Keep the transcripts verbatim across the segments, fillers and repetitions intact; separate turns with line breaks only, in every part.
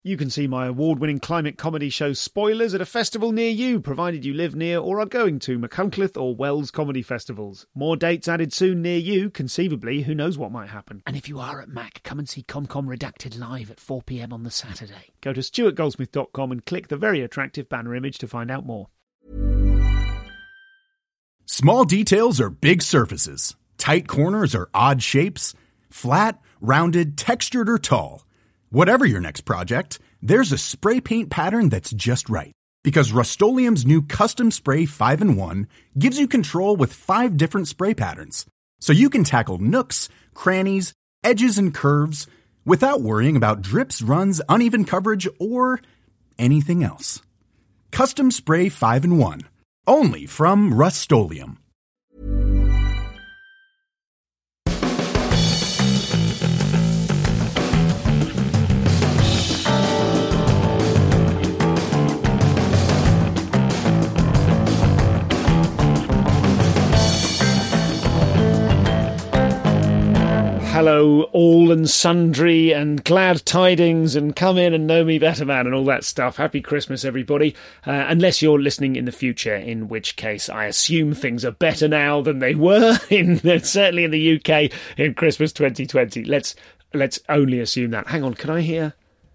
You can see my award-winning climate comedy show Spoilers at a festival near you, provided you live near or are going to Machynlleth or Wells comedy festivals. More dates added soon near you. Conceivably, who knows what might happen. And if you are at Mac, come and see ComCom Redacted live at four p.m. on the Saturday. Go to stuart goldsmith dot com and click the very attractive banner image to find out more.
Small details are big surfaces. Tight corners are odd shapes. Flat, rounded, textured, or tall. Whatever your next project, there's a spray paint pattern that's just right. Because Rust-Oleum's new Custom Spray five in one gives you control with five different spray patterns. So you can tackle nooks, crannies, edges, and curves without worrying about drips, runs, uneven coverage, or anything else. Custom Spray five in one. Only from Rust-Oleum.
Hello, all and sundry, and glad tidings, and come in and know me better, man, and all that stuff. Happy Christmas, everybody. Uh, unless you're listening in the future, in which case I assume things are better now than they were, in certainly in the U K in Christmas twenty twenty. Let's let's only assume that. Hang on, can I hear?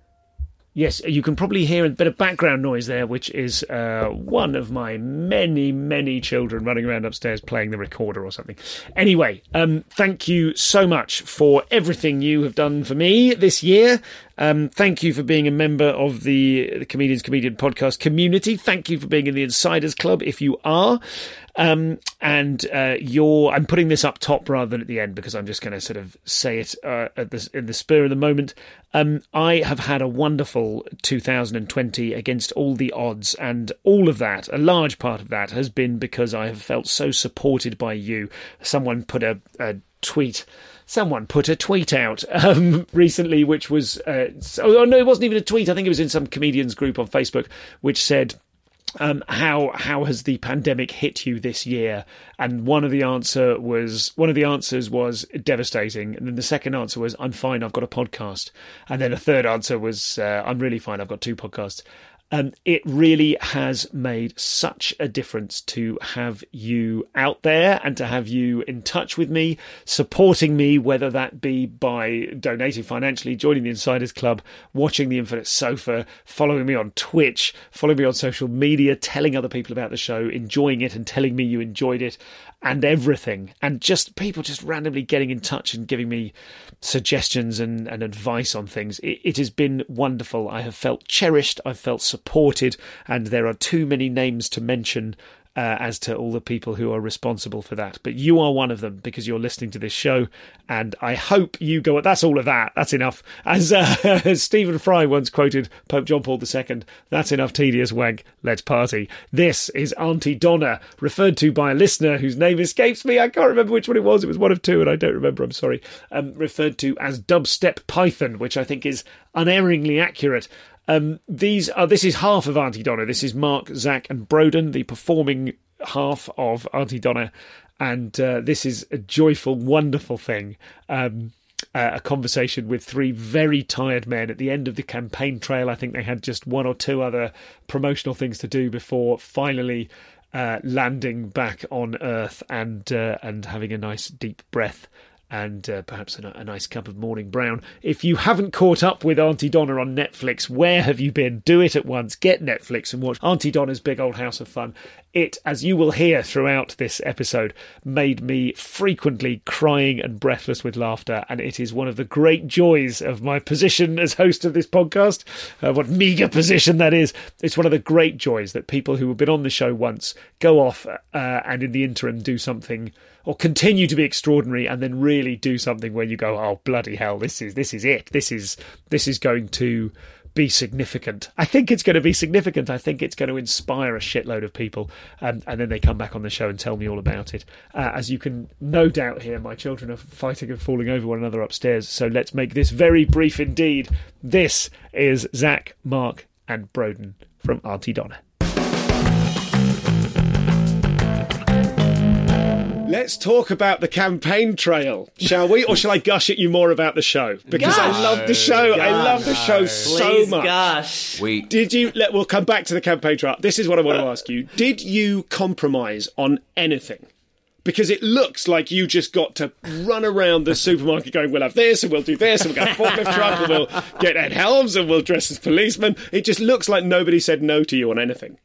Yes, you can probably hear a bit of background noise there, which is uh, one of my many, many children running around upstairs playing the recorder or something. Anyway, um, thank you so much for everything you have done for me this year. Um, thank you for being a member of the, the Comedians Comedian podcast community. Thank you for being in the Insiders Club, if you are. Um, and uh, you're, I'm putting this up top rather than at the end because I'm just going to sort of say it uh, at the, in the spur of the moment. Um, I have had a wonderful two thousand twenty against all the odds, and all of that, a large part of that, has been because I have felt so supported by you. Someone put a, a tweet... Someone put a tweet out um, recently, which was... Uh, oh, no, it wasn't even a tweet. I think it was in some comedians group on Facebook, which said... Um, how how has the pandemic hit you this year? And one of the answer was one of the answers was devastating, and then the second answer was I'm fine, I've got a podcast, and then a third answer was uh, I'm really fine, I've got two podcasts. Um, it really has made such a difference to have you out there and to have you in touch with me, supporting me, whether that be by donating financially, joining the Insiders Club, watching The Infinite Sofa, following me on Twitch, following me on social media, telling other people about the show, enjoying it and telling me you enjoyed it, and everything. And just people just randomly getting in touch and giving me suggestions and, and advice on things. It, it has been wonderful. I have felt cherished. I've felt supported. And there are too many names to mention uh, as to all the people who are responsible for that. But you are one of them because you're listening to this show. And I hope you go... That's all of that. That's enough. As, uh, as Stephen Fry once quoted Pope John Paul the Second, that's enough tedious wank. Let's party. This is Auntie Donna, referred to by a listener whose name escapes me. I can't remember which one it was. It was one of two, and I don't remember. I'm sorry. Um, referred to as Dubstep Python, which I think is unerringly accurate. Um, these are. This is half of Auntie Donna. This is Mark, Zach, and Broden, the performing half of Auntie Donna, and uh, this is a joyful, wonderful thing. Um, uh, a conversation with three very tired men at the end of the campaign trail. I think they had just one or two other promotional things to do before finally uh, landing back on Earth and uh, and having a nice deep breath. And uh, perhaps a, a nice cup of morning brown. If you haven't caught up with Auntie Donna on Netflix, where have you been? Do it at once. Get Netflix and watch Auntie Donna's Big Old House of Fun. It, as you will hear throughout this episode, made me frequently crying and breathless with laughter, and it is one of the great joys of my position as host of this podcast. Uh, what meagre position that is. It's one of the great joys that people who have been on the show once go off uh, and in the interim do something, or continue to be extraordinary, and then really do something where you go, oh bloody hell, this is this is it. This is this is going to be significant. I think it's going to be significant. I think it's going to inspire a shitload of people, um, and then they come back on the show and tell me all about it. Uh, as you can no doubt hear, my children are fighting and falling over one another upstairs, so let's make this very brief indeed. This is Zach, Mark, and Broden from Auntie Donna. Let's talk about the campaign trail, shall we? Or shall I gush at you more about the show? Because gosh. I love the show. Gosh. I love the show no. so
Please,
much.
Gosh.
We did you? Let, we'll come back to the campaign trail. This is what I want to ask you. Did you compromise on anything? Because it looks like you just got to run around the supermarket going, we'll have this and we'll do this and we'll get a forklift truck and we'll get Ed Helms and we'll dress as policemen. It just looks like nobody said no to you on anything.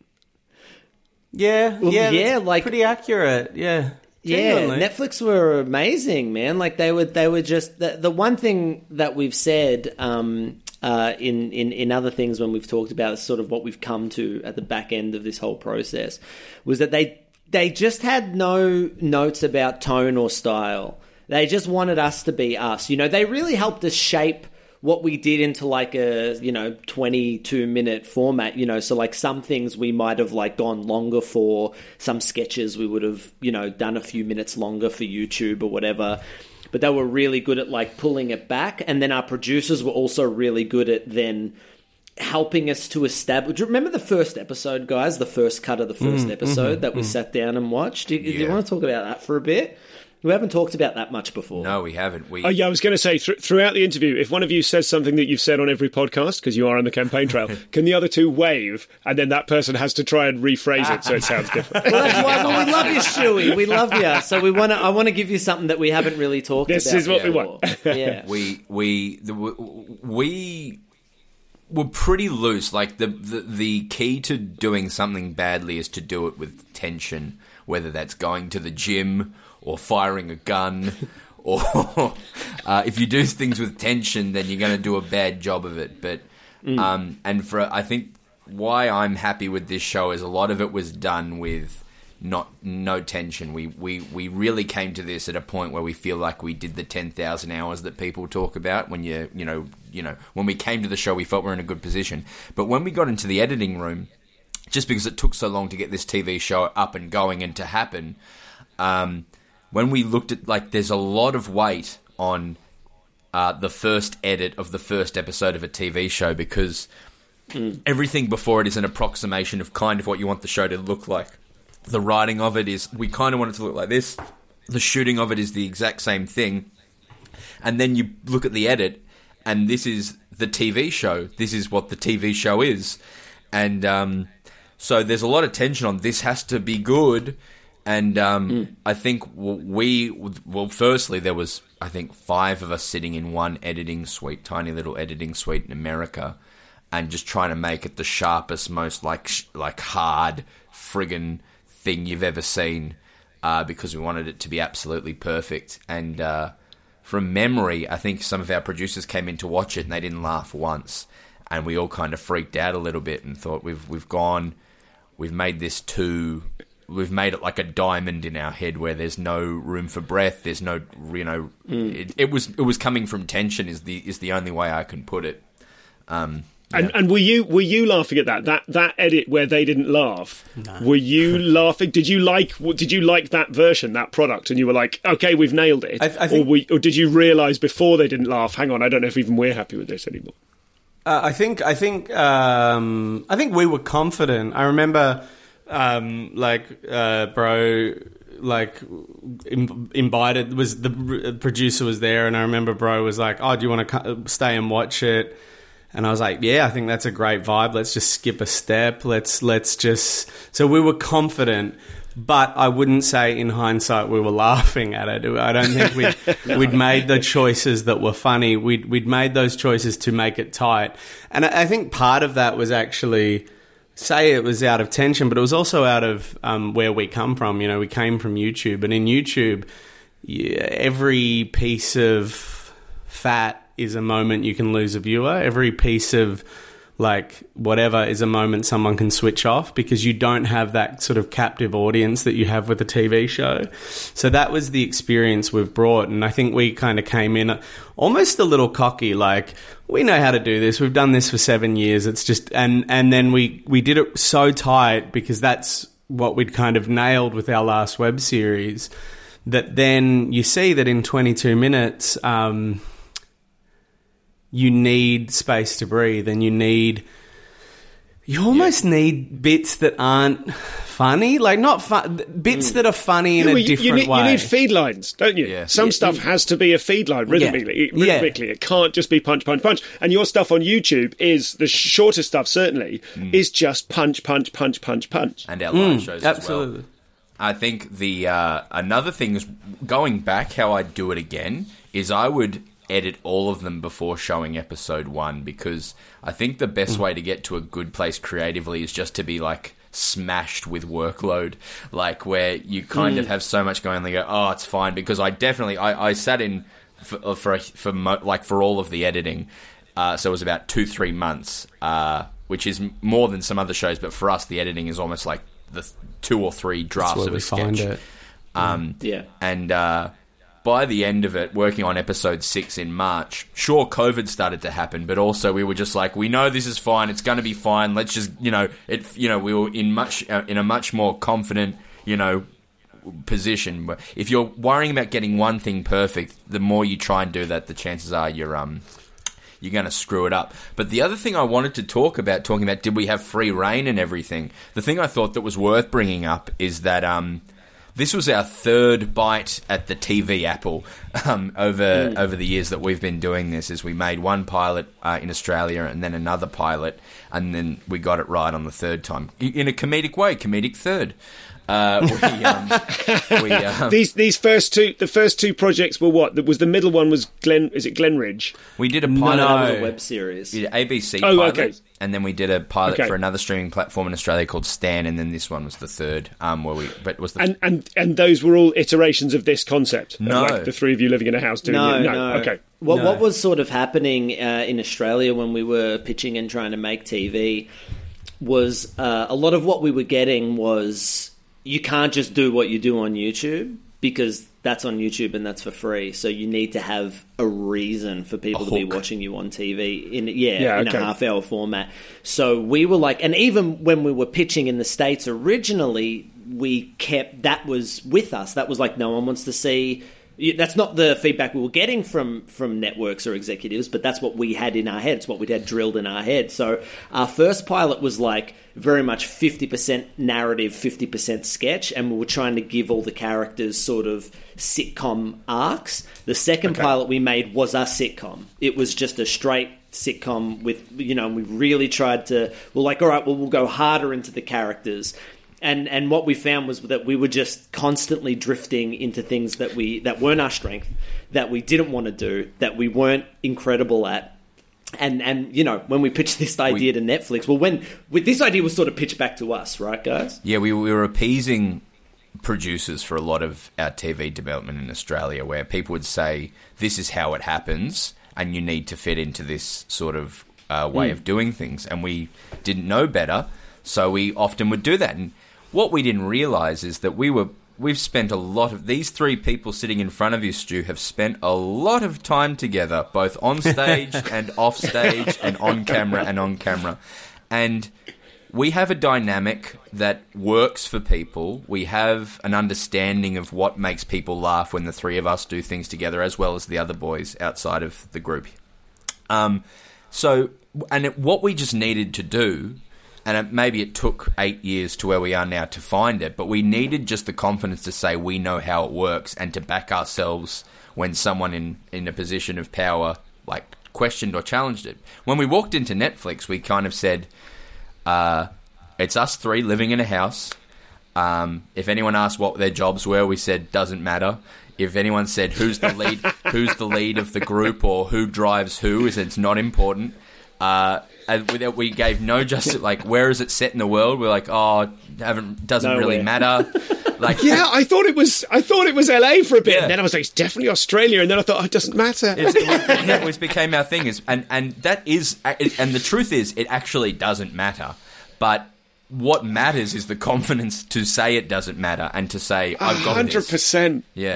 Yeah,
well,
yeah,
yeah, like
pretty accurate. Yeah,
genuinely. Yeah. Netflix were amazing, man. Like they were, they were just the, the one thing that we've said um, uh, in in in other things when we've talked about sort of what we've come to at the back end of this whole process was that they they just had no notes about tone or style. They just wanted us to be us. You know, they really helped us shape what we did into like a, you know, twenty-two minute format, you know, so like some things we might have like gone longer for, some sketches we would have, you know, done a few minutes longer for YouTube or whatever. But they were really good at like pulling it back. And then our producers were also really good at then helping us to establish. Do you remember the first episode, guys? The first cut of the first mm, episode mm-hmm, that we mm. sat down and watched? Do, yeah. do you want to talk about that for a bit? We haven't talked about that much before.
No, we haven't. We...
Oh, yeah, I was going to say, th- throughout the interview, if one of you says something that you've said on every podcast, because you are on the campaign trail, can the other two wave, and then that person has to try and rephrase it so it sounds different?
Well, that's why well, we love you, Shuey. We love you. So we want to. I want to give you something that we haven't really talked
this
about
This is what
before.
we want.
Yeah.
We, we, the, we were pretty loose. Like, the, the, the key to doing something badly is to do it with tension, whether that's going to the gym or firing a gun, or uh, if you do things with tension, then you're going to do a bad job of it. But mm. um, and for I think why I'm happy with this show is a lot of it was done with not no tension. We we we really came to this at a point where we feel like we did the ten thousand hours that people talk about. When you you know you know when we came to the show, we felt we were in a good position. But when we got into the editing room, just because it took so long to get this T V show up and going and to happen. Um, When we looked at, like, there's a lot of weight on uh, the first edit of the first episode of a T V show because mm. everything before it is an approximation of kind of what you want the show to look like. The writing of it is, we kind of want it to look like this. The shooting of it is the exact same thing. And then you look at the edit, and this is the T V show. This is what the T V show is. And um, so there's a lot of tension on this has to be good. And um, mm. I think we, well, firstly, there was, I think, five of us sitting in one editing suite, tiny little editing suite in America, and just trying to make it the sharpest, most, like, like hard friggin' thing you've ever seen, uh, because we wanted it to be absolutely perfect. And uh, from memory, I think some of our producers came in to watch it, and they didn't laugh once. And we all kind of freaked out a little bit and thought, we've we've gone, we've made this too... We've made it like a diamond in our head where there's no room for breath. There's no, you know, mm. it, it was it was coming from tension. Is the is the only way I can put it. Um, yeah.
And and were you were you laughing at that that that edit where they didn't laugh? No. Were you laughing? Did you like did you like that version, that product? And you were like, okay, we've nailed it. I, I think, or we, or did you realise before they didn't laugh? Hang on, I don't know if even we're happy with this anymore.
Uh, I think I think um, I think we were confident. I remember. Um, like, uh, bro, like, Im- invited, was the producer was there, and I remember bro was like, oh, do you want to stay and watch it? And I was like, yeah, I think that's a great vibe. Let's just skip a step. Let's, let's just, so we were confident, but I wouldn't say in hindsight we were laughing at it. I don't think we'd, no. we'd made the choices that were funny. We'd, we'd made those choices to make it tight. And I, I think part of that was actually, say it was out of tension, but it was also out of um, where we come from. You know, we came from YouTube, and in YouTube, yeah, every piece of fat is a moment you can lose a viewer. Every piece of like whatever is a moment someone can switch off because you don't have that sort of captive audience that you have with a T V show. So that was the experience we've brought, and I think we kind of came in almost a little cocky, like, we know how to do this. We've done this for seven years. It's just, and, and then we, we did it so tight because that's what we'd kind of nailed with our last web series, that then you see that in twenty-two minutes, um, you need space to breathe, and you need you almost yeah. need bits that aren't funny, like not fun, bits mm. that are funny in yeah, well, a different
you need,
way.
You need feed lines, don't you?
Yeah.
Some
yeah.
stuff has to be a feed line rhythmically. Yeah. Rhythmically, yeah. It can't just be punch, punch, punch. And your stuff on YouTube is the shorter stuff. Certainly, mm. is just punch, punch, punch, punch, punch.
And our live
mm,
shows
absolutely.
as well. I think the uh, another thing is going back. How I'd do it again is I would edit all of them before showing episode one, because I think the best way to get to a good place creatively is just to be like smashed with workload, like where you kind mm. of have so much going on, they go, oh, it's fine. Because I definitely I, I sat in for for, for mo- like for all of the editing, uh, so it was about two three months, uh, which is more than some other shows, but for us the editing is almost like the two or three drafts of a sketch.
It.
Um,
yeah,
and uh, by the end of it, working on episode six in March, sure, COVID started to happen, but also we were just like, we know this is fine. It's going to be fine. Let's just, you know, it. You know, we were in much uh, in a much more confident, you know, position. If you're worrying about getting one thing perfect, the more you try and do that, the chances are you're um you're going to screw it up. But the other thing I wanted to talk about, talking about, did we have free reign and everything? The thing I thought that was worth bringing up is that um. This was our third bite at the T V apple um, over mm. over the years that we've been doing this. Is we made one pilot uh, in Australia and then another pilot, and then we got it right on the third time in a comedic way, comedic third. Uh, we, um, we, um,
these these first two, the first two projects were what? Was the middle one was Glen? Is it Glenridge?
We did a pilot.
No, that was a web series.
We did A B C
oh,
pilot,
okay.
And then we did a pilot
okay.
for another streaming platform in Australia called Stan, and then this one was the third. Um, where we, but was the
and and and those were all iterations of this concept.
No,
of like the three of you living in a house doing
no,
it. No,
no.
Okay.
What
no.
what was sort of happening uh, in Australia when we were pitching and trying to make T V was uh, a lot of what we were getting was, you can't just do what you do on YouTube because that's on YouTube and that's for free. So you need to have a reason for people
a
to be
hook.
watching you on T V in yeah,
yeah
in
okay.
a half hour format. So we were like, and even when we were pitching in the States originally, we kept that was with us. That was like, no one wants to see. That's not the feedback we were getting from, from networks or executives, but that's what we had in our head. It's what we'd had drilled in our head. So our first pilot was like very much fifty percent narrative, fifty percent sketch, and we were trying to give all the characters sort of sitcom arcs. The second okay. pilot we made was our sitcom. It was just a straight sitcom with, you know, we really tried to, we're like, all right, well, we'll go harder into the characters. And and what we found was that we were just constantly drifting into things that we that weren't our strength, that we didn't want to do, that we weren't incredible at. And and you know, when we pitched this idea we, to Netflix, well, when with this idea was sort of pitched back to us, right, guys?
Yeah, we, we were appeasing producers for a lot of our T V development in Australia, where people would say, "This is how it happens, and you need to fit into this sort of uh, way mm. of doing things." And we didn't know better, so we often would do that. And what we didn't realise is that we were we've spent a lot of these three people sitting in front of you, Stu, have spent a lot of time together, both on stage and off stage, and on camera and on camera, and we have a dynamic that works for people. We have an understanding of what makes people laugh when the three of us do things together, as well as the other boys outside of the group. Um, so, and it, what we just needed to do. And it, maybe it took eight years to where we are now to find it, but we needed just the confidence to say we know how it works and to back ourselves when someone in, in a position of power like questioned or challenged it. When we walked into Netflix, we kind of said, uh, it's us three living in a house. Um, if anyone asked what their jobs were, we said, doesn't matter. If anyone said, who's the lead, who's the lead of the group or who drives who, is it's not important. Uh, and we gave no justice. Like, where is it set in the world? We're like, oh, haven't doesn't Nowhere. really matter. Like,
yeah, I thought it was. I thought it was L A for a bit,
yeah.
and then I was like, it's definitely Australia. And then I thought, oh, it doesn't matter.
It's, it, it became our thing, is and and that is, and the truth is, it actually doesn't matter. But what matters is the confidence to say it doesn't matter and to say, I've got this.
Hundred percent.
Yeah.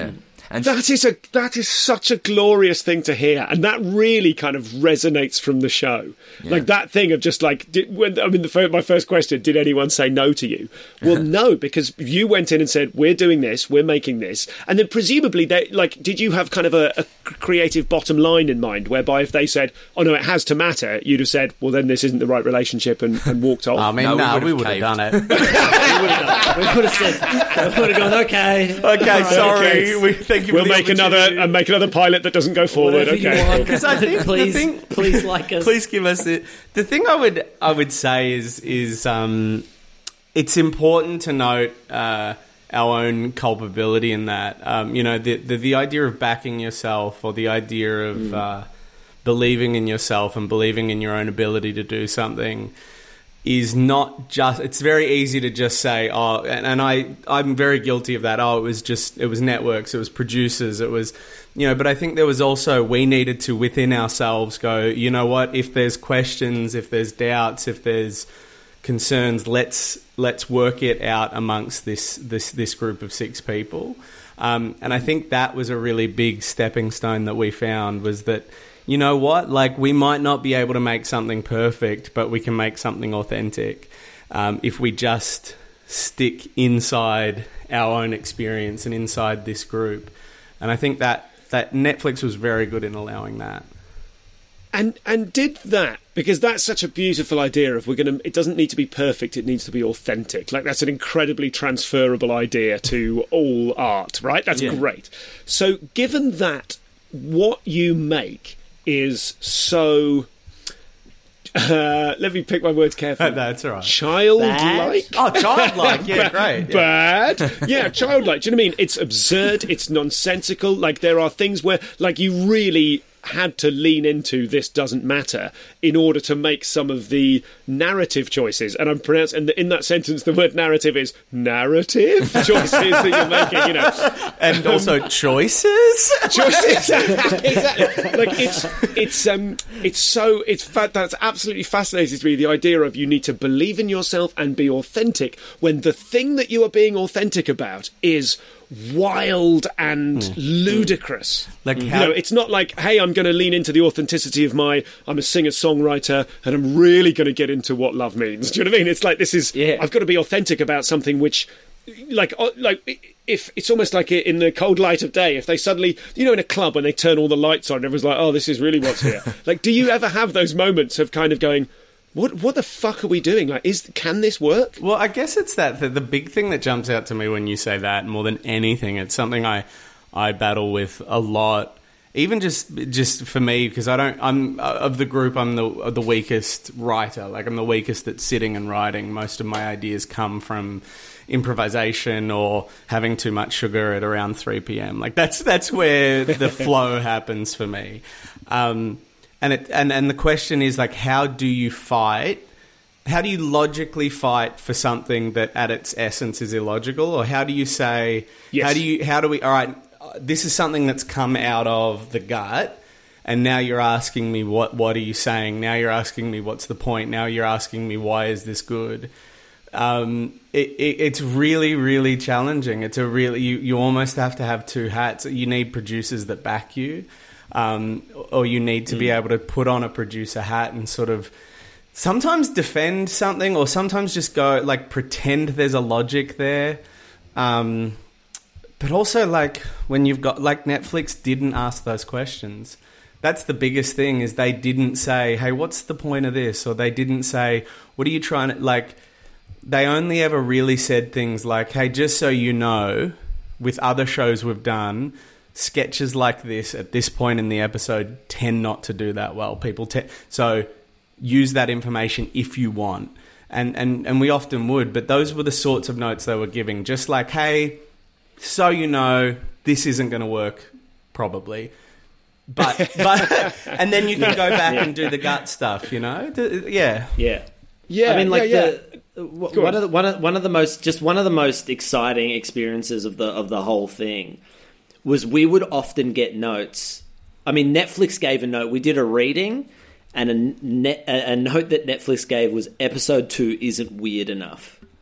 And
that is a that is such a glorious thing to hear, and that really kind of resonates from the show. Yeah. Like that thing of just like, did, when, I mean, the first, my first question: did anyone say no to you? Well, no, because you went in and said, "We're doing this, we're making this," and then presumably, they like, did you have kind of a, a creative bottom line in mind, whereby if they said, "Oh no, it has to matter," you'd have said, "Well, then this isn't the right relationship," and, and walked off.
I mean, no, no we would have done it. we would have
we would have said, we would have gone, okay,
okay, right, sorry. Okay. We thank you.
We'll
for
make another and make another pilot that doesn't go forward.
Whatever
okay,
because I think please, the thing, please like us.
Please give us it. The thing I would I would say is is um, it's important to note uh, our own culpability in that. Um, you know, the, the the idea of backing yourself, or the idea of mm. uh, believing in yourself and believing in your own ability to do something, is not just, it's very easy to just say, oh, and, and I, I'm very guilty of that. Oh, it was just, it was networks, it was producers, it was, you know, but I think there was also, we needed to within ourselves go, you know what, if there's questions, if there's doubts, if there's concerns, let's, let's work it out amongst this, this, this group of six people. Um, and I think that was a really big stepping stone that we found, was that, you know what? Like, we might not be able to make something perfect, but we can make something authentic um, if we just stick inside our own experience and inside this group. And I think that, that Netflix was very good in allowing that.
And and did that, because that's such a beautiful idea of, we're going to, it doesn't need to be perfect, it needs to be authentic. Like, that's an incredibly transferable idea to all art, right? That's yeah. great. So given that what you make is so, uh, let me pick my words carefully.
That's all right.
Childlike.
Oh, childlike. Yeah, great.
Yeah. Bad. Yeah, childlike. Do you know what I mean? It's absurd. It's nonsensical. Like, there are things where, like, you really had to lean into this doesn't matter in order to make some of the narrative choices. And I'm pronouncing, and in that sentence, the word narrative is narrative choices that you're making, you know.
And um, also choices.
Choices. Exactly. Like, it's, it's, um, it's so, it's, fa- that's absolutely fascinating to me, the idea of you need to believe in yourself and be authentic when the thing that you are being authentic about is wild and mm. ludicrous. Like, how- you know, it's not like, hey, I'm going to lean into the authenticity of my, I'm a singer-songwriter and I'm really going to get into what love means. Do you know what I mean? It's like, this is, yeah. I've got to be authentic about something which, like, like if it's almost like in the cold light of day, if they suddenly, you know, in a club when they turn all the lights on, everyone's like, oh, this is really what's here. Like, do you ever have those moments of kind of going, What what the fuck are we doing? Like, is can this work?
Well, I guess it's that the, the big thing that jumps out to me when you say that more than anything. It's something I I battle with a lot, even just just for me, because I don't. I'm of the group. I'm the the weakest writer. Like, I'm the weakest at sitting and writing. Most of my ideas come from improvisation or having too much sugar at around three p.m. Like, that's that's where the flow happens for me. Um, And it and, and the question is, like, how do you fight? How do you logically fight for something that at its essence is illogical? Or how do you say, yes. how do you how do we all right, this is something that's come out of the gut, and now you're asking me what what are you saying? Now you're asking me what's the point? Now you're asking me why is this good? Um, it, it, it's really, really challenging. It's a really you, you almost have to have two hats. You need producers that back you. Um, or you need to mm. be able to put on a producer hat and sort of sometimes defend something, or sometimes just go, like, pretend there's a logic there. Um, but also, like, when you've got, like, Netflix didn't ask those questions. That's the biggest thing, is they didn't say, hey, what's the point of this? Or they didn't say, what are you trying to, like, they only ever really said things like, hey, just so you know, with other shows we've done, sketches like this at this point in the episode tend not to do that well. People te- so use that information if you want, and and and we often would. But those were the sorts of notes they were giving, just like, hey, so you know, this isn't going to work, probably. But but and then you can go back yeah. and do the gut stuff, you know. Yeah,
yeah,
yeah.
I mean, like
yeah, yeah.
the one of the, one of one of the most just one of the most exciting experiences of the of the whole thing was we would often get notes. I mean, Netflix gave a note. We did a reading, and a, net, a, a note that Netflix gave was episode two isn't weird enough.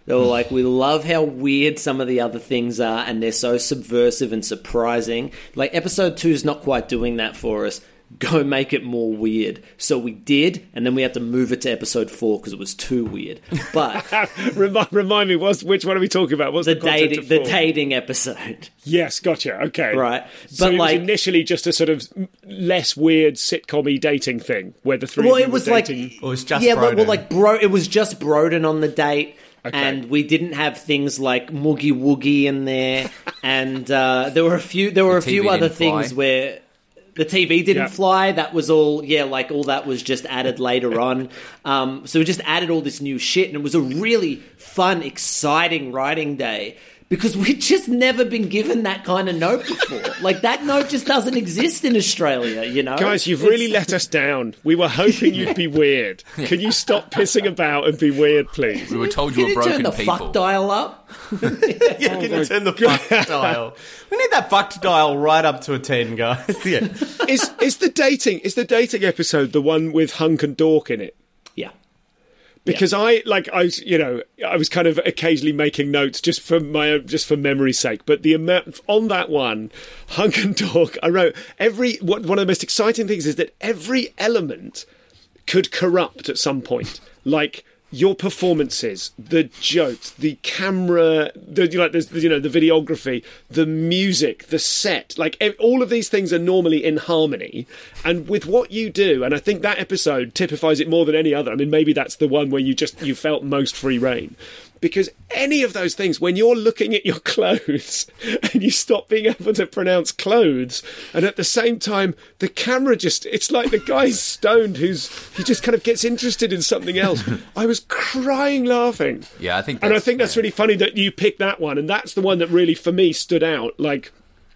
They were like, we love how weird some of the other things are, and they're so subversive and surprising. Like, episode two is not quite doing that for us. Go make it more weird. So we did, and then we had to move it to episode four because it was too weird. But
remind, remind me, what's, which one are we talking about? What's the,
the
content
dating,
of
the
four?
dating episode.
Yes, gotcha. Okay,
Right.
So
But
it
like
was initially just a sort of less weird sitcom-y dating thing where the three.
Well,
of you
it was
were
like
dating.
Or it's just
yeah, well, well,
Broden.
like bro, it was just Broden on the date,
Okay.
and we didn't have things like Moogie Woogie in there, and uh, there were a few, there were a
T V
few other
didn't fly.
things where the T V didn't
Yeah.
fly. That was all, yeah, like all that was just added later on. Um, so we just added all this new shit, and it was a really fun, exciting writing day. Because we'd just never been given that kind of note before. Like, that note just doesn't exist in Australia, you know?
Guys, you've
It's-
really let us down. We were hoping you'd be weird. Can you stop pissing about and be weird, please?
We were told
Can
you were
you turn
broken
the
people.
fuck dial up?
Yeah, can you turn the fucked dial? We need that fucked dial right up to a ten, guys. Yeah.
Is is the dating is the dating episode the one with Hunk and Dork in it?
Yeah.
Because I like I was, you know, I was kind of occasionally making notes just for my own, just for memory's sake. But the amount on that one, Hunk and Dork, I wrote every what, one of the most exciting things is that every element could corrupt at some point, like your performances, the jokes, the camera, the you know, there's, you know, the videography, the music, the set, like ev- all of these things are normally in harmony. And with what you do, and I think that episode typifies it more than any other. I mean, maybe that's the one where you just you felt most free reign. Because any of those things, when you're looking at your clothes and you stop being able to pronounce clothes, and at the same time, the camera just, it's like the guy's stoned who's, he just kind of gets interested in something else. I was crying laughing.
Yeah, I think
And I
that's-
think that's
yeah.
really funny that you picked that one, and that's the one that really, for me, stood out. Like,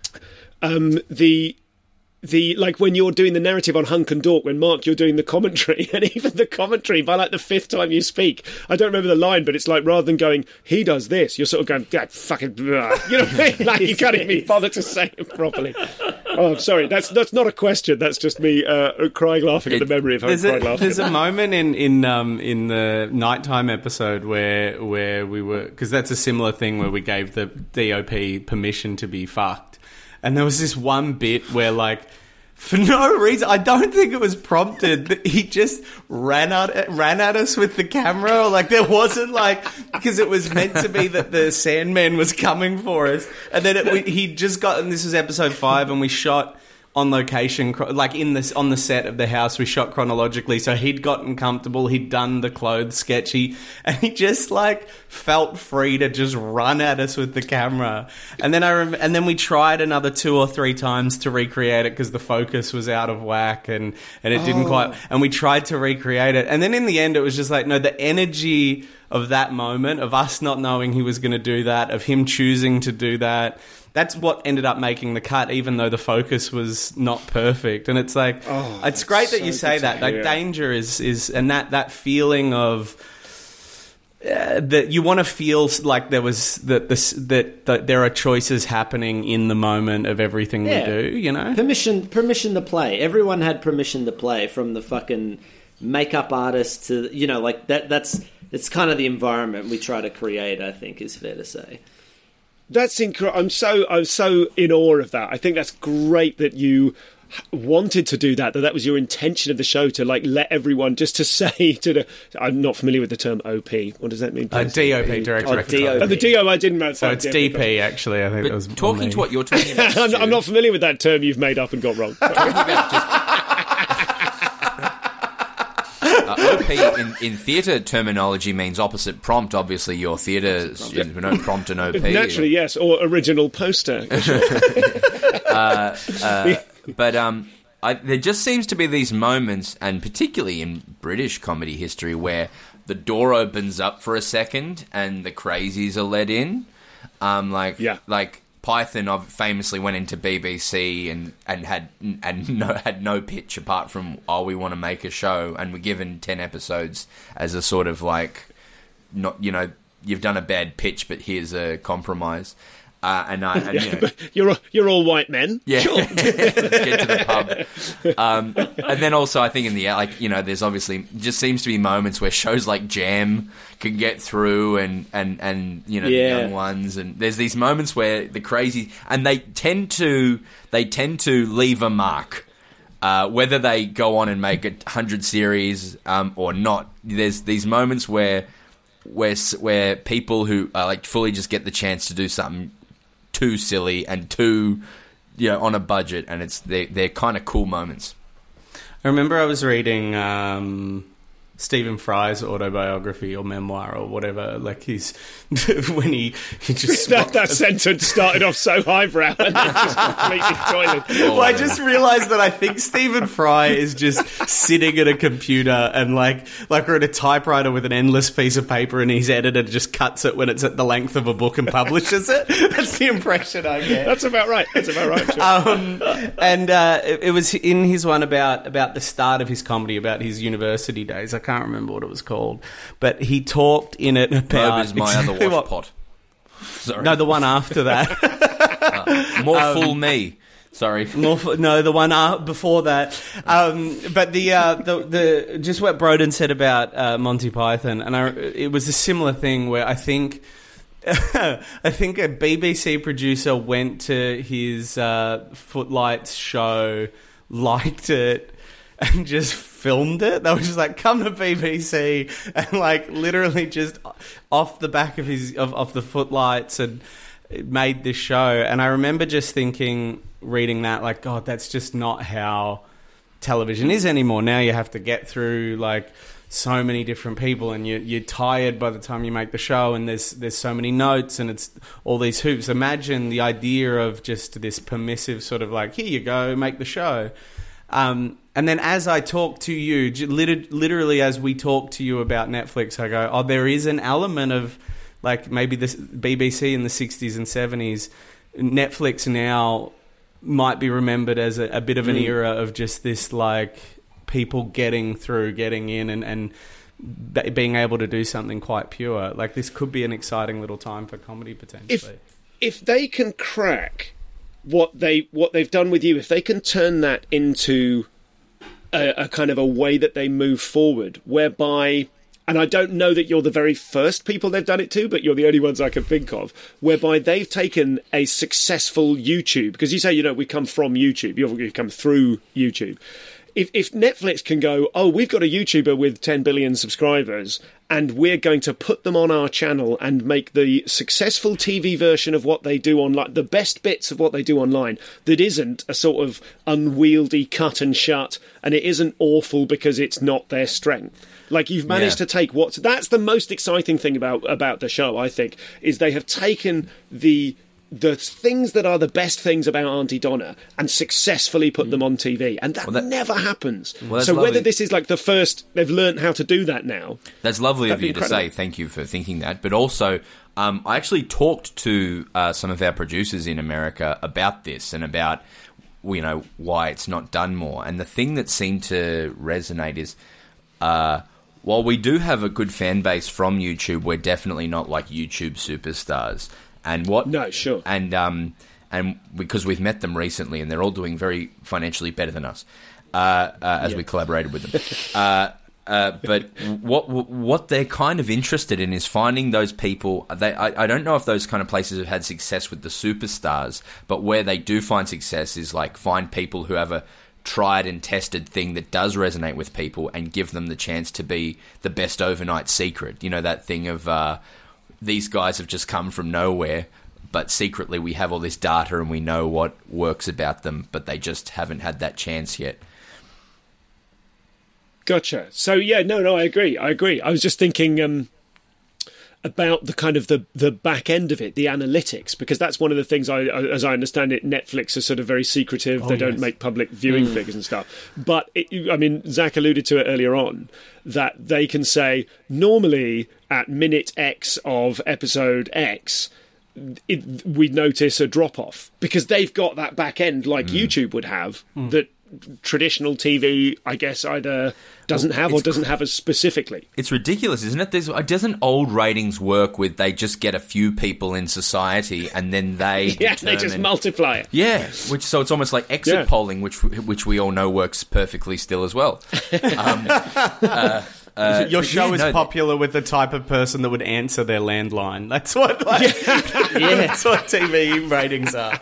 um, the... The like when you're doing the narrative on Hunk and Dork, when Mark you're doing the commentary, and even the commentary by like the fifth time you speak, I don't remember the line, but it's like rather than going he does this, you're sort of going yeah, fucking, blah. You know what I mean? Like you can't even bother to say it properly. Oh, I'm sorry, that's that's not a question. That's just me uh, crying laughing at the memory of how I
There's a,
cried laughing.
there's a moment in in um in the nighttime episode where where we were, because that's a similar thing where we gave the D O P permission to be fucked, and there was this one bit where like, for no reason, I don't think it was prompted, that he just ran out ran at us with the camera. Or like there wasn't like, because it was meant to be that the Sandman was coming for us, and then it, we, he just got. And this was episode five, and we shot on location, chro- like in this on the set of the house. We shot chronologically, so he'd gotten comfortable, he'd done the clothes sketchy, and he just like felt free to just run at us with the camera. And then I rem- and then we tried another two or three times to recreate it because the focus was out of whack, and and it didn't quite. And we tried to recreate it, and then in the end, it was just like, no, the energy of that moment, of us not knowing he was going to do that, of him choosing to do that. That's what ended up making the cut, even though the focus was not perfect. And it's like,
Oh,
it's great that
so
you
good
say
to
that. Like
hear.
danger is, is, and that, that feeling of, uh, that you want to feel like there was, that this, that, that there are choices happening in the moment of everything
Yeah.
we do, you know?
Permission, permission to play. Everyone had permission to play, from the fucking makeup artist to, you know, like that. That's it's kind of the environment we try to create, I think, is fair to say.
That's incredible. I'm so I'm so in awe of that. I think that's great that you wanted to do that. That that was your intention of the show, to like let everyone, just to say to the. I'm not familiar with the term O P. What does that mean?
Uh,
please?
D O P, Direct
Oh,
Record
D O P.
Oh,
Time.
the D O. I didn't know.
So it's D P, actually. I think
But
that was
talking
me.
to what you're talking about,
I'm,
Stu,
I'm not familiar with that term you've made up and got wrong.
talking about just uh, O P in, in theatre terminology means opposite prompt. Obviously, your theatre you know, prompt and O P.
Naturally, yes, or original poster.
But um, I, there just seems to be these moments, and particularly in British comedy history, where the door opens up for a second and the crazies are let in. Um, like,
Yeah.
like Python of- famously went into B B C and, and had and no had no pitch apart from, oh, we want to make a show, and were given ten episodes as a sort of like, not you know, you've done a bad pitch, but here's a compromise. Uh, and I, and, you know,
but you're you're all white men.
Yeah,
sure.
let's get to the pub. Um, and then also, I think in the like, you know, there's obviously just seems to be moments where shows like Jam can get through, and and and you know,
Yeah.
the young ones, and there's these moments where the crazy, and they tend to they tend to leave a mark. Uh, whether they go on and make a hundred series um, or not, there's these moments where where where people who uh, like fully just get the chance to do something too silly and too, you know, on a budget, and it's they're, they're kind of cool moments.
I remember I was reading um, Stephen Fry's autobiography or memoir or whatever. Like he's when he he just
that, that sentence started off so highbrow and then just completely toilet.
Well, I just realised that I think Stephen Fry is just sitting at a computer and like like we're at a typewriter with an endless piece of paper, and his editor just cuts it when it's at the length of a book and publishes it. That's the impression I get.
That's about right. That's about right. Sure.
Um, and uh, it, it was in his one about about the start of his comedy, about his university days. I can't remember what it was called, but he talked in it about
Bob is my
exactly
other wash
what-
pot. Sorry,
No, the one after that.
uh, more fool me. Sorry.
More f- no, the one uh, before that. Um, but the, uh, the the just what Broden said about uh, Monty Python, and I, it was a similar thing where I think I think a B B C producer went to his uh, Footlights show, liked it, and just filmed it. They were just like, come to B B C, and like literally just off the back of his of, of the Footlights, and made this show. And I remember just thinking, reading that, like, God, that's just not how television is anymore. Now you have to get through like so many different people, and you, you're tired by the time you make the show, and there's there's so many notes, and it's all these hoops. Imagine the idea of just this permissive sort of like, here you go, make the show. Um, and then as I talk to you, j- lit- literally as we talk to you about Netflix, I go, oh, there is an element of like maybe the B B C in the sixties and seventies, Netflix now might be remembered as a, a bit of an mm. era of just this like people getting through, getting in, and, and b- being able to do something quite pure. Like this could be an exciting little time for comedy potentially.
If if they can crack what they what they've done with you, if they can turn that into a, a kind of a way that they move forward, whereby, and I don't know that you're the very first people they've done it to, but you're the only ones I can think of, whereby they've taken a successful YouTube, because you say, you know, we come from YouTube, you've come through YouTube. If, if Netflix can go, oh, we've got a YouTuber with ten billion subscribers, and we're going to put them on our channel and make the successful T V version of what they do online, the best bits of what they do online, that isn't a sort of unwieldy cut and shut, and it isn't awful because it's not their strength. Like, you've managed
Yeah.
to take what's... That's the most exciting thing about, about the show, I think, is they have taken the... the things that are the best things about Auntie Donna and successfully put them on T V, and that,
Well, that-
never happens.
Well, that's
so whether
lovely.
this is like the first they've learned how to do that now,
That's lovely
That'd
of
be
you to
incredible.
say. Thank you for thinking that. But also, um, I actually talked to uh, some of our producers in America about this and about, you know, why it's not done more. And the thing that seemed to resonate is, uh, while we do have a good fan base from YouTube, we're definitely not like YouTube superstars. And what?
No, sure.
And um, and because we've met them recently, and they're all doing very financially better than us, uh, uh, as
Yeah.
we collaborated with them. uh, uh, but what what they're kind of interested in is finding those people. They I, I don't know if those kind of places have had success with the superstars, but where they do find success is like find people who have a tried and tested thing that does resonate with people, and give them the chance to be the best overnight secret. You know, that thing of uh, these guys have just come from nowhere, but secretly we have all this data and we know what works about them, but they just haven't had that chance yet.
Gotcha. So yeah, no, no, I agree. I agree. I was just thinking um, about the kind of the, the back end of it, the analytics, because that's one of the things, I, as I understand it, Netflix are sort of very secretive.
Oh,
they don't
yes.
make public viewing
Mm.
figures and stuff. But, it, I mean, Zach alluded to it earlier on, that they can say, normally at minute X of episode X, It, we notice a drop off because they've got that back end like mm. YouTube would have mm. that traditional T V, I guess, either doesn't have or doesn't have as specifically.
It's ridiculous, isn't it? There's, doesn't old ratings work with they just get a few people in society and then they
yeah,
determine...
they just multiply it.
Yeah, which so it's almost like exit
Yeah.
polling, which which we all know works perfectly still as well. Um, uh, uh,
Your
but
show
yeah,
is
no,
popular with the type of person that would answer their landline. That's what, like, that's what T V ratings are.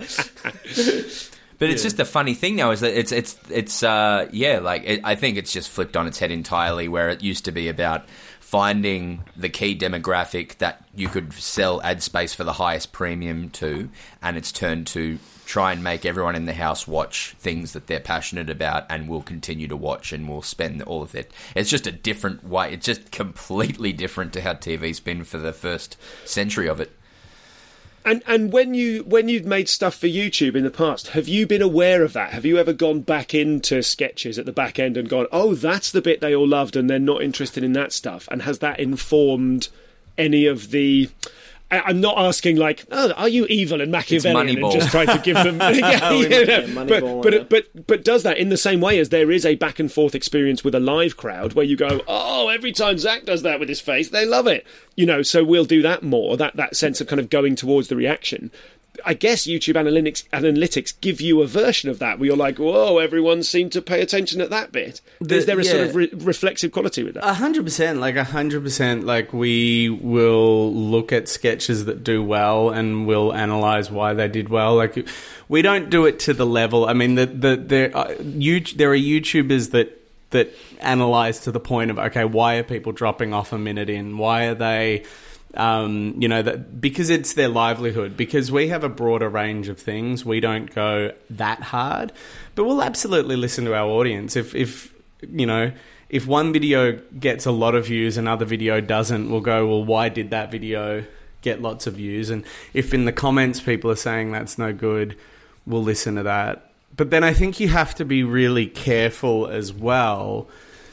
But it's just a funny thing now is that it's it's it's uh, yeah, like it, I think it's just flipped on its head entirely. Where it used to be about finding the key demographic that you could sell ad space for the highest premium to, and it's turned to try and make everyone in the house watch things that they're passionate about and will continue to watch and will spend all of it. It's just a different way. It's just completely different to how T V's been for the first century of it.
And and when you when you've made stuff for YouTube in the past, have you been aware of that? Have you ever gone back into sketches at the back end and gone, oh, that's the bit they all loved and they're not interested in that stuff? And has that informed any of the... I- I'm not asking like, oh, are you evil and Machiavellian and
Moneyball.
just trying to give them... yeah, yeah,
Yeah,
no.
Moneyball,
but,
yeah.
but, but, but does that in the same way as there is a back and forth experience with a live crowd where you go, oh, every time Zach does that with his face, they love it. You know, so we'll do that more, that, that sense of kind of going towards the reaction. I guess YouTube analytics analytics give you a version of that where you're like, whoa, everyone seemed to pay attention at that bit.
The-
is there a sort
yeah.
of re- reflexive quality with that?
A hundred percent, like a hundred percent. Like we will look at sketches that do well and we'll analyze why they did well. Like we don't do it to the level. I mean, the the there are, you, there are YouTubers that that analyze to the point of okay, why are people dropping off a minute in? Why are they? Um, you know, that because it's their livelihood, because we have a broader range of things. We don't go that hard, but we'll absolutely listen to our audience. If, if you know, if one video gets a lot of views, another video doesn't, we'll go, well, why did that video get lots of views? And if in the comments people are saying that's no good, we'll listen to that. But then I think you have to be really careful as well,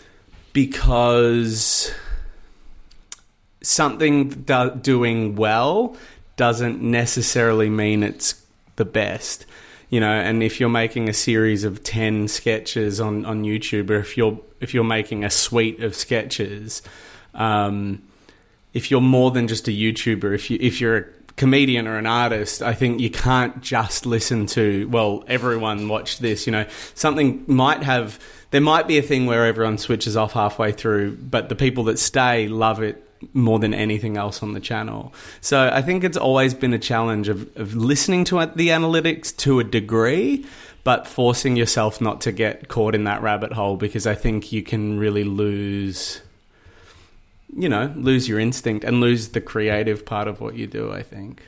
because something do- doing well doesn't necessarily mean it's the best, you know. And if you're making a series of ten sketches on, on YouTube, or if you're if you're making a suite of sketches, um, if you're more than just a YouTuber, if you if you're a comedian or an artist, I think you can't just listen to, well, everyone watched this, you know. Something might have, there might be a thing where everyone switches off halfway through, but the people that stay love it more than anything else on the channel. So I think it's always been a challenge of, of listening to the analytics to a degree, but forcing yourself not to get caught in that rabbit hole, because I think you can really lose, you know, lose your instinct and lose the creative part of what you do, I think.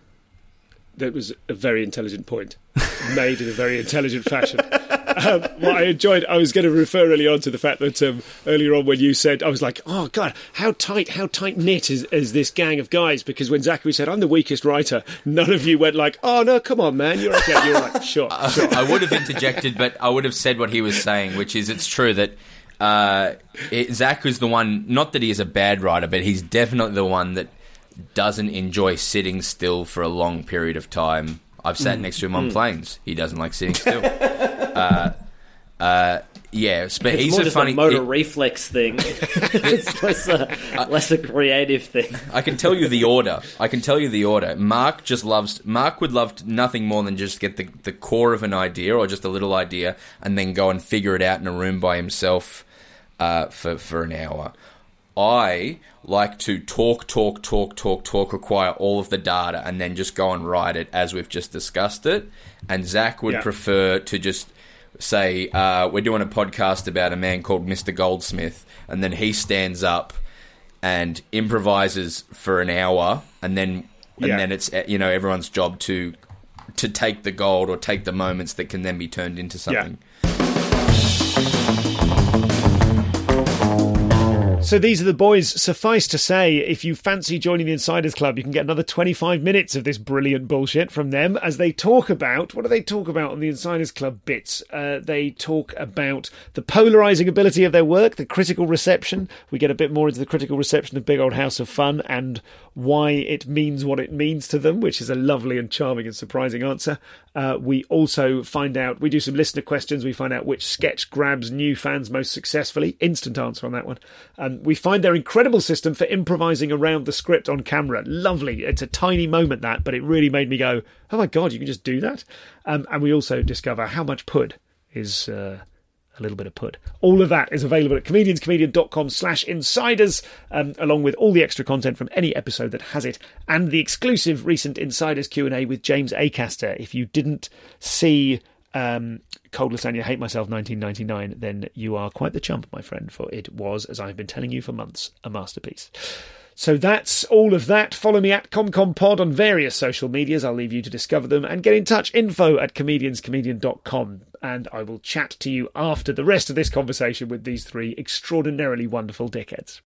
That was a very intelligent point, made in a very intelligent fashion. Um, what I enjoyed, I was going to refer early on to the fact that um, earlier on when you said, I was like, oh God, how tight, how tight-knit is, is this gang of guys? Because when Zachary said, I'm the weakest writer, none of you went like, oh no, come on, man, you're okay. You were like, sure, sure.
I would have interjected, but I would have said what he was saying, which is it's true that uh, it, Zach is the one, not that he is a bad writer, but he's definitely the one that doesn't enjoy sitting still for a long period of time. I've sat mm. next to him on mm. planes. He doesn't like sitting still. uh, uh, yeah, but
it's
he's
more
a
just
funny
a motor
it,
reflex thing. It's less a, less a creative thing.
I can tell you the order. I can tell you the order. Mark just loves. Mark would love nothing more than just get the the core of an idea or just a little idea, and then go and figure it out in a room by himself uh, for for an hour. I like to talk, talk, talk, talk, talk, require all of the data, and then just go and write it as we've just discussed it. And Zach would yeah. prefer to just say, uh, we're doing a podcast about a man called Mister Goldsmith, and then he stands up and improvises for an hour, and then and
yeah.
then it's, you know, everyone's job to to take the gold or take the moments that can then be turned into something.
Yeah. So these are the boys. Suffice to say, if you fancy joining the Insiders Club, you can get another twenty-five minutes of this brilliant bullshit from them as they talk about, what do they talk about on the Insiders Club bits? Uh, they talk about the polarising ability of their work, the critical reception. We get a bit more into the critical reception of Big Old House of Fun and why it means what it means to them, which is a lovely and charming and surprising answer. Uh, we also find out, we do some listener questions, we find out which sketch grabs new fans most successfully. Instant answer on that one. Um, we find their incredible system for improvising around the script on camera. Lovely. It's a tiny moment, that, but it really made me go, oh my God, you can just do that? Um, and we also discover how much pud is... Uh, a little bit of pud. All of that is available at comedianscomedian.com slash insiders, um, along with all the extra content from any episode that has it, and the exclusive recent Insiders Q and A with James Acaster. If you didn't see um, Cold Lasagna Hate Myself nineteen ninety-nine, then you are quite the chump, my friend, for it was, as I've been telling you for months, a masterpiece. So that's all of that. Follow me at ComComPod on various social medias. I'll leave you to discover them. And get in touch, info at comedianscomedian dot com. And I will chat to you after the rest of this conversation with these three extraordinarily wonderful dickheads.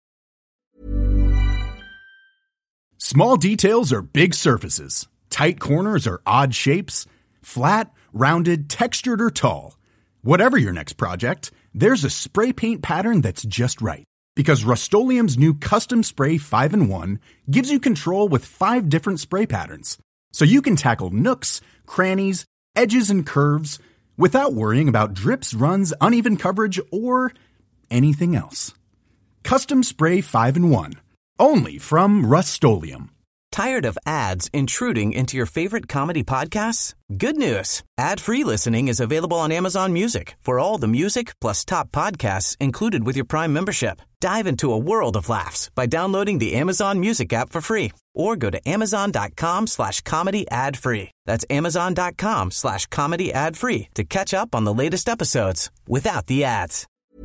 Small details are big surfaces. Tight corners are odd shapes. Flat, rounded, textured, or tall. Whatever your next project, there's a spray paint pattern that's just right. Because Rust-Oleum's new Custom Spray five in one gives you control with five different spray patterns. So you can tackle nooks, crannies, edges, and curves without worrying about drips, runs, uneven coverage, or anything else. Custom Spray five in one. Only from Rust-Oleum.
Tired of ads intruding into your favorite comedy podcasts? Good news. Ad-free listening is available on Amazon Music for all the music plus top podcasts included with your Prime membership. Dive into a world of laughs by downloading the Amazon Music app for free or go to amazon.com slash comedy ad free. That's amazon.com slash comedy ad free to catch up on the latest episodes without the ads.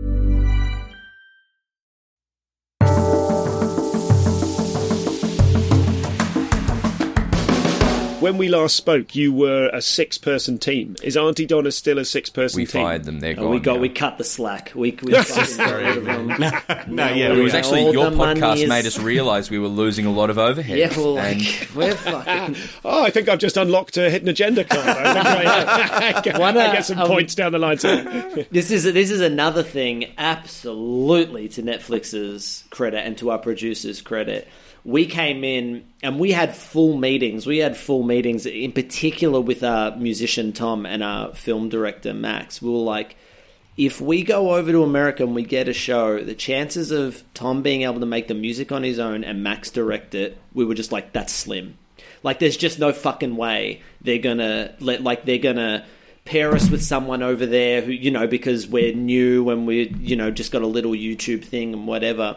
When we last spoke, you were a six-person team. Is Auntie Donna still a six-person
We
team?
fired them. They're
Oh,
gone
we got
now.
we cut the slack. We, we fucking got rid of them.
No, yeah,
It
we
was
are.
actually
All
your
the money
podcast
is-
made us realise we were losing a lot of overhead.
Yeah, well, like,
and
we're fucking.
Oh, I think I've just unlocked a hidden agenda card. I think I, I, get,
Why
I
not?
get some
Um,
points down the line. So.
This is this is another thing, absolutely to Netflix's credit and to our producers' credit. We came in and we had full meetings. We had full meetings, in particular with our musician Tom and our film director Max. We were like, if we go over to America and we get a show, the chances of Tom being able to make the music on his own and Max direct it, we were just like, that's slim. Like, there's just no fucking way they're gonna let, like, they're gonna pair us with someone over there who, you know, because we're new and we, you know, just got a little YouTube thing and whatever.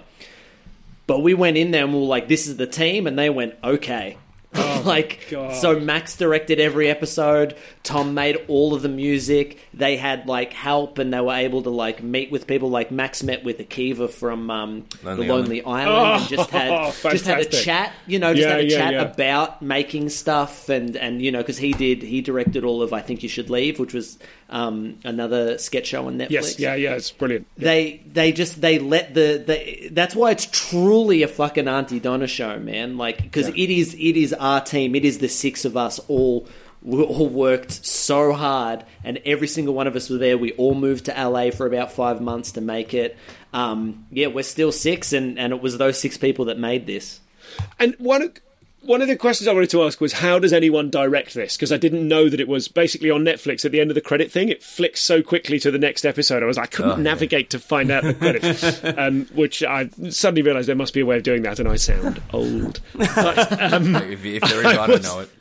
But we went in there and we were like, this is the team, and they went, okay.
Oh
like,
God.
so Max directed every episode. Tom made all of the music. They had like help, and they were able to like meet with people. Like Max met with Akiva from um,
Lonely
the Lonely Island,
Oh,
and just had just had a
fantastic.
chat. You know, just
Yeah,
had a
yeah,
chat
yeah.
about making stuff, and and you know, because he did he directed all of I Think You Should Leave, which was um, another sketch show on Netflix.
Yes, yeah, yeah, it's brilliant.
They they just they let the, the that's why it's truly a fucking Auntie Donna show, man. Like, because it is it is our team. It is the six of us all we all worked so hard, and every single one of us were there. We all moved to L A for about five months to make it. Um, yeah, we're still six, and, and it was those six people that made this.
And one of, one of the questions I wanted to ask was, how does anyone direct this? Because I didn't know that it was basically on Netflix at the end of the credit thing. It flicks so quickly to the next episode. I was I couldn't
Oh, yeah.
navigate to find out the credits, um, which I suddenly realised there must be a way of doing that, and I sound old. But, um,
if, if there is, I don't know it.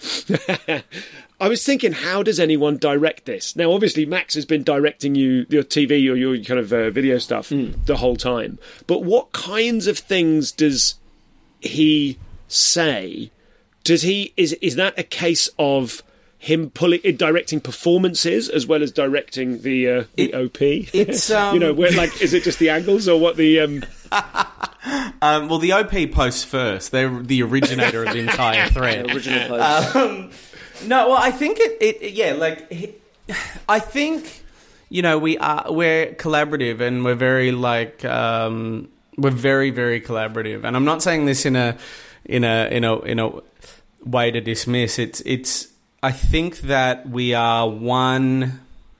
I was thinking, how does anyone direct this? Now, obviously, Max has been directing you, your T V or your kind of uh, video stuff the whole time. But what kinds of things does he say? Does he is is that a case of him pulling, directing performances as well as directing the uh, the
It-
O P?
it's, um,
you know, where, like, is it just the angles or what the? Um...
Um, well, the O P posts first. They're the originator of the entire thread.
The original post.
Um, no, well, I think it, it, it yeah, like, he- I think, you know, we are, we're collaborative and we're very, like, um, we're very, very collaborative, and I'm not saying this in a in a in a in a way to dismiss. It's it's. I think that we are one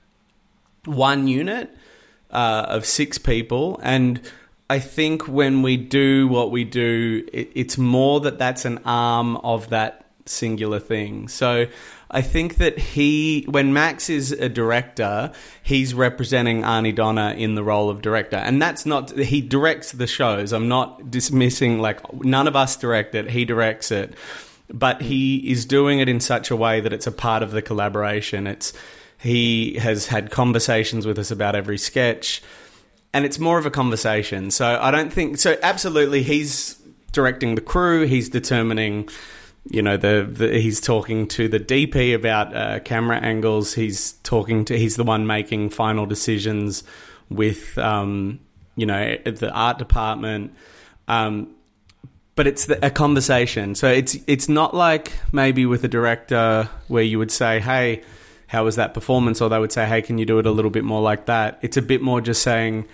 one unit uh, of six people, and I think when we do what we do, it, it's more that that's an arm of that singular thing. So I think that he, when Max is a director, he's representing Arnie Donner in the role of director. And that's not, he directs the shows. I'm not dismissing, like, none of us direct it. He directs it. But he is doing it in such a way that it's a part of the collaboration. It's, he has had conversations with us about every sketch, and it's more of a conversation. So I don't think, so absolutely he's directing the crew, he's determining, you know, the, the he's talking to the D P about uh, camera angles. He's talking to he's the one making final decisions with um, you know, the art department. Um, but it's the, a conversation. So it's it's not like maybe with a director where you would say, "Hey, how was that performance?" Or they would say, "Hey, can you do it a little bit more like that?" It's a bit more just saying,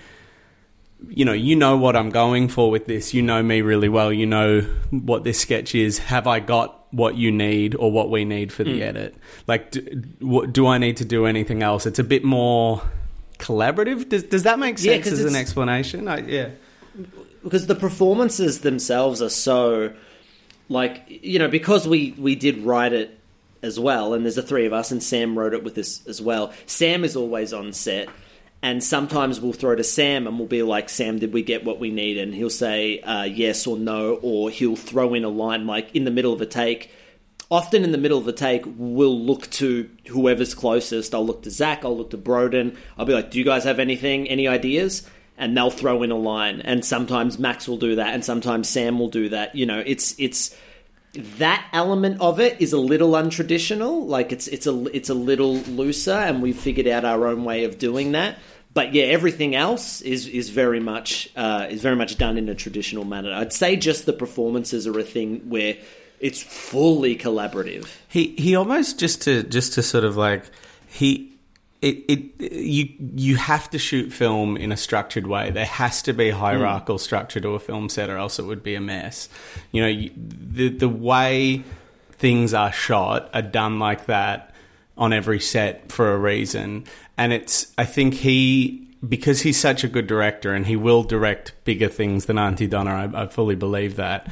you know, you know what I'm going for with this. You know me really well. You know what this sketch is. Have I got what you need or what we need for the mm. edit? Like, do, what, do I need to do anything else? It's a bit more collaborative. Does does that make sense yeah, as an explanation? I, yeah.
Because the performances themselves are so, like, you know, because we, we did write it as well, and there's the three of us, and Sam wrote it with us as well. Sam is always on set. And sometimes we'll throw to Sam and we'll be like, "Sam, did we get what we need?" And he'll say uh, yes or no, or he'll throw in a line like in the middle of a take. Often in the middle of a take, we'll look to whoever's closest. I'll look to Zach, I'll look to Broden. I'll be like, "Do you guys have anything, any ideas?" And they'll throw in a line. And sometimes Max will do that, and sometimes Sam will do that. You know, it's it's that element of it is a little untraditional. Like it's it's a it's a little looser, and we've figured out our own way of doing that. But yeah, everything else is is very much uh, is very much done in a traditional manner. I'd say just the performances are a thing where it's fully collaborative.
He he almost just to just to sort of like he. It, it you you have to shoot film in a structured way. There has to be hierarchical mm. structure to a film set, or else it would be a mess. You know, you, the the way things are shot are done like that on every set for a reason. And it's I think he because he's such a good director, and he will direct bigger things than Auntie Donna. I, I fully believe that.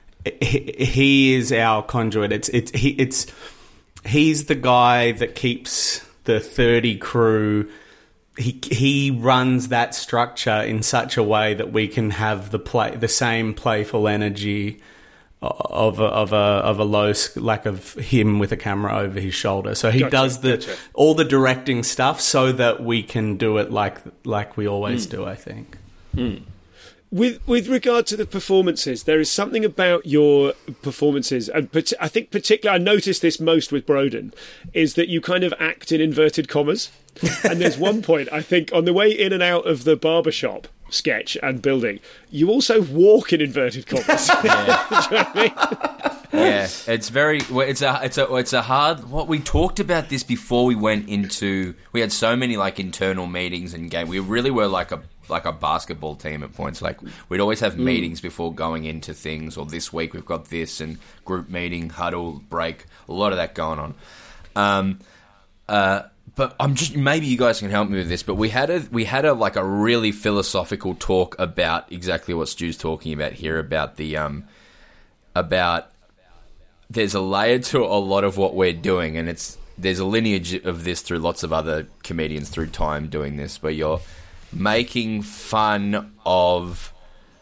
He, he is our conduit. It's it's he it's he's the guy that keeps the thirty crew, he he runs that structure in such a way that we can have the play the same playful energy of a, of a of a low lack of him with a camera over his shoulder. So he gotcha, does the gotcha. all the directing stuff so that we can do it like like we always mm. do. I think.
Mm. With with regard to the performances, there is something about your performances, and I think particularly, I noticed this most with Broden, is that you kind of act in inverted commas. And there's one point, I think, on the way in and out of the barbershop sketch and building, you also walk in inverted commas.
Yeah.
Do you know what I
mean? Yeah, it's very, it's a, it's a, it's a hard. What we talked about this before we went into. We had so many like internal meetings and game. We really were like a. like a basketball team at points. Like we'd always have mm. meetings before going into things, or this week we've got this, and group meeting, huddle, break, a lot of that going on. Um, uh, but I'm just maybe you guys can help me with this. But we had a we had a like a really philosophical talk about exactly what Stu's talking about here about the um about there's a layer to a lot of what we're doing, and it's there's a lineage of this through lots of other comedians through time doing this, where you're making fun of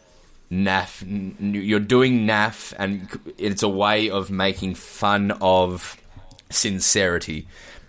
naff. You're doing naff, and it's a way of making fun of sincerity,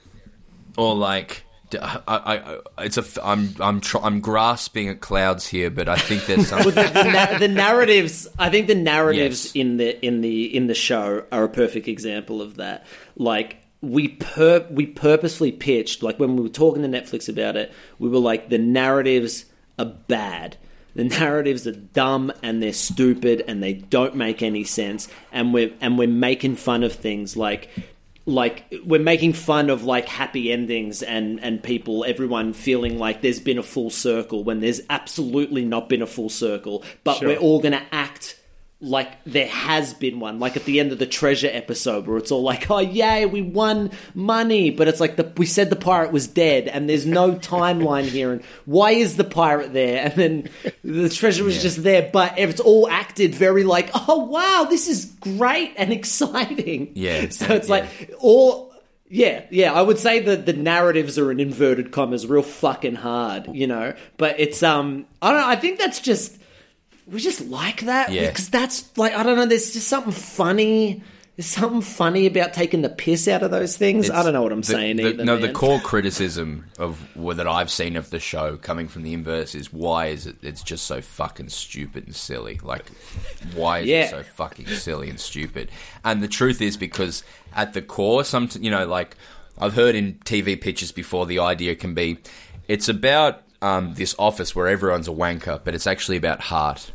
or like I, I, it's a. I'm I'm tr- I'm grasping at clouds here, but I think there's something.
Well, the, the, na- the narratives. I think the narratives yes. in the in the in the show are a perfect example of that. Like. We pur- we purposely pitched, like when we were talking to Netflix about it, we were like, the narratives are bad. The narratives are dumb and they're stupid and they don't make any sense. And we're, and we're making fun of things like like we're making fun of like happy endings and and people, everyone feeling like there's been a full circle when there's absolutely not been a full circle, but
Sure.
we're all going to act like there has been one, like at the end of the treasure episode where it's all like, oh yay, we won money, but it's like the, we said the pirate was dead and there's no timeline here, and why is the pirate there, and then the treasure was
Yeah.
just there, but it's all acted very like, oh wow, this is great and exciting.
Yeah.
So it's
Yeah.
like all yeah, yeah, I would say that the narratives are in inverted commas real fucking hard, you know, but it's um I don't know, I think that's just we just like that
Yeah.
because that's like, I don't know, there's just something funny. There's something funny about taking the piss out of those things. I don't know what I'm
the,
saying
the,
either.
No,
man.
the core criticism of well, that I've seen of the show coming from the inverse is why is it? It's just so fucking stupid and silly. Like, why is
Yeah.
it so fucking silly and stupid? And the truth is because at the core, some you know, like I've heard in T V pitches before, the idea can be it's about um, this office where everyone's a wanker, but it's actually about heart.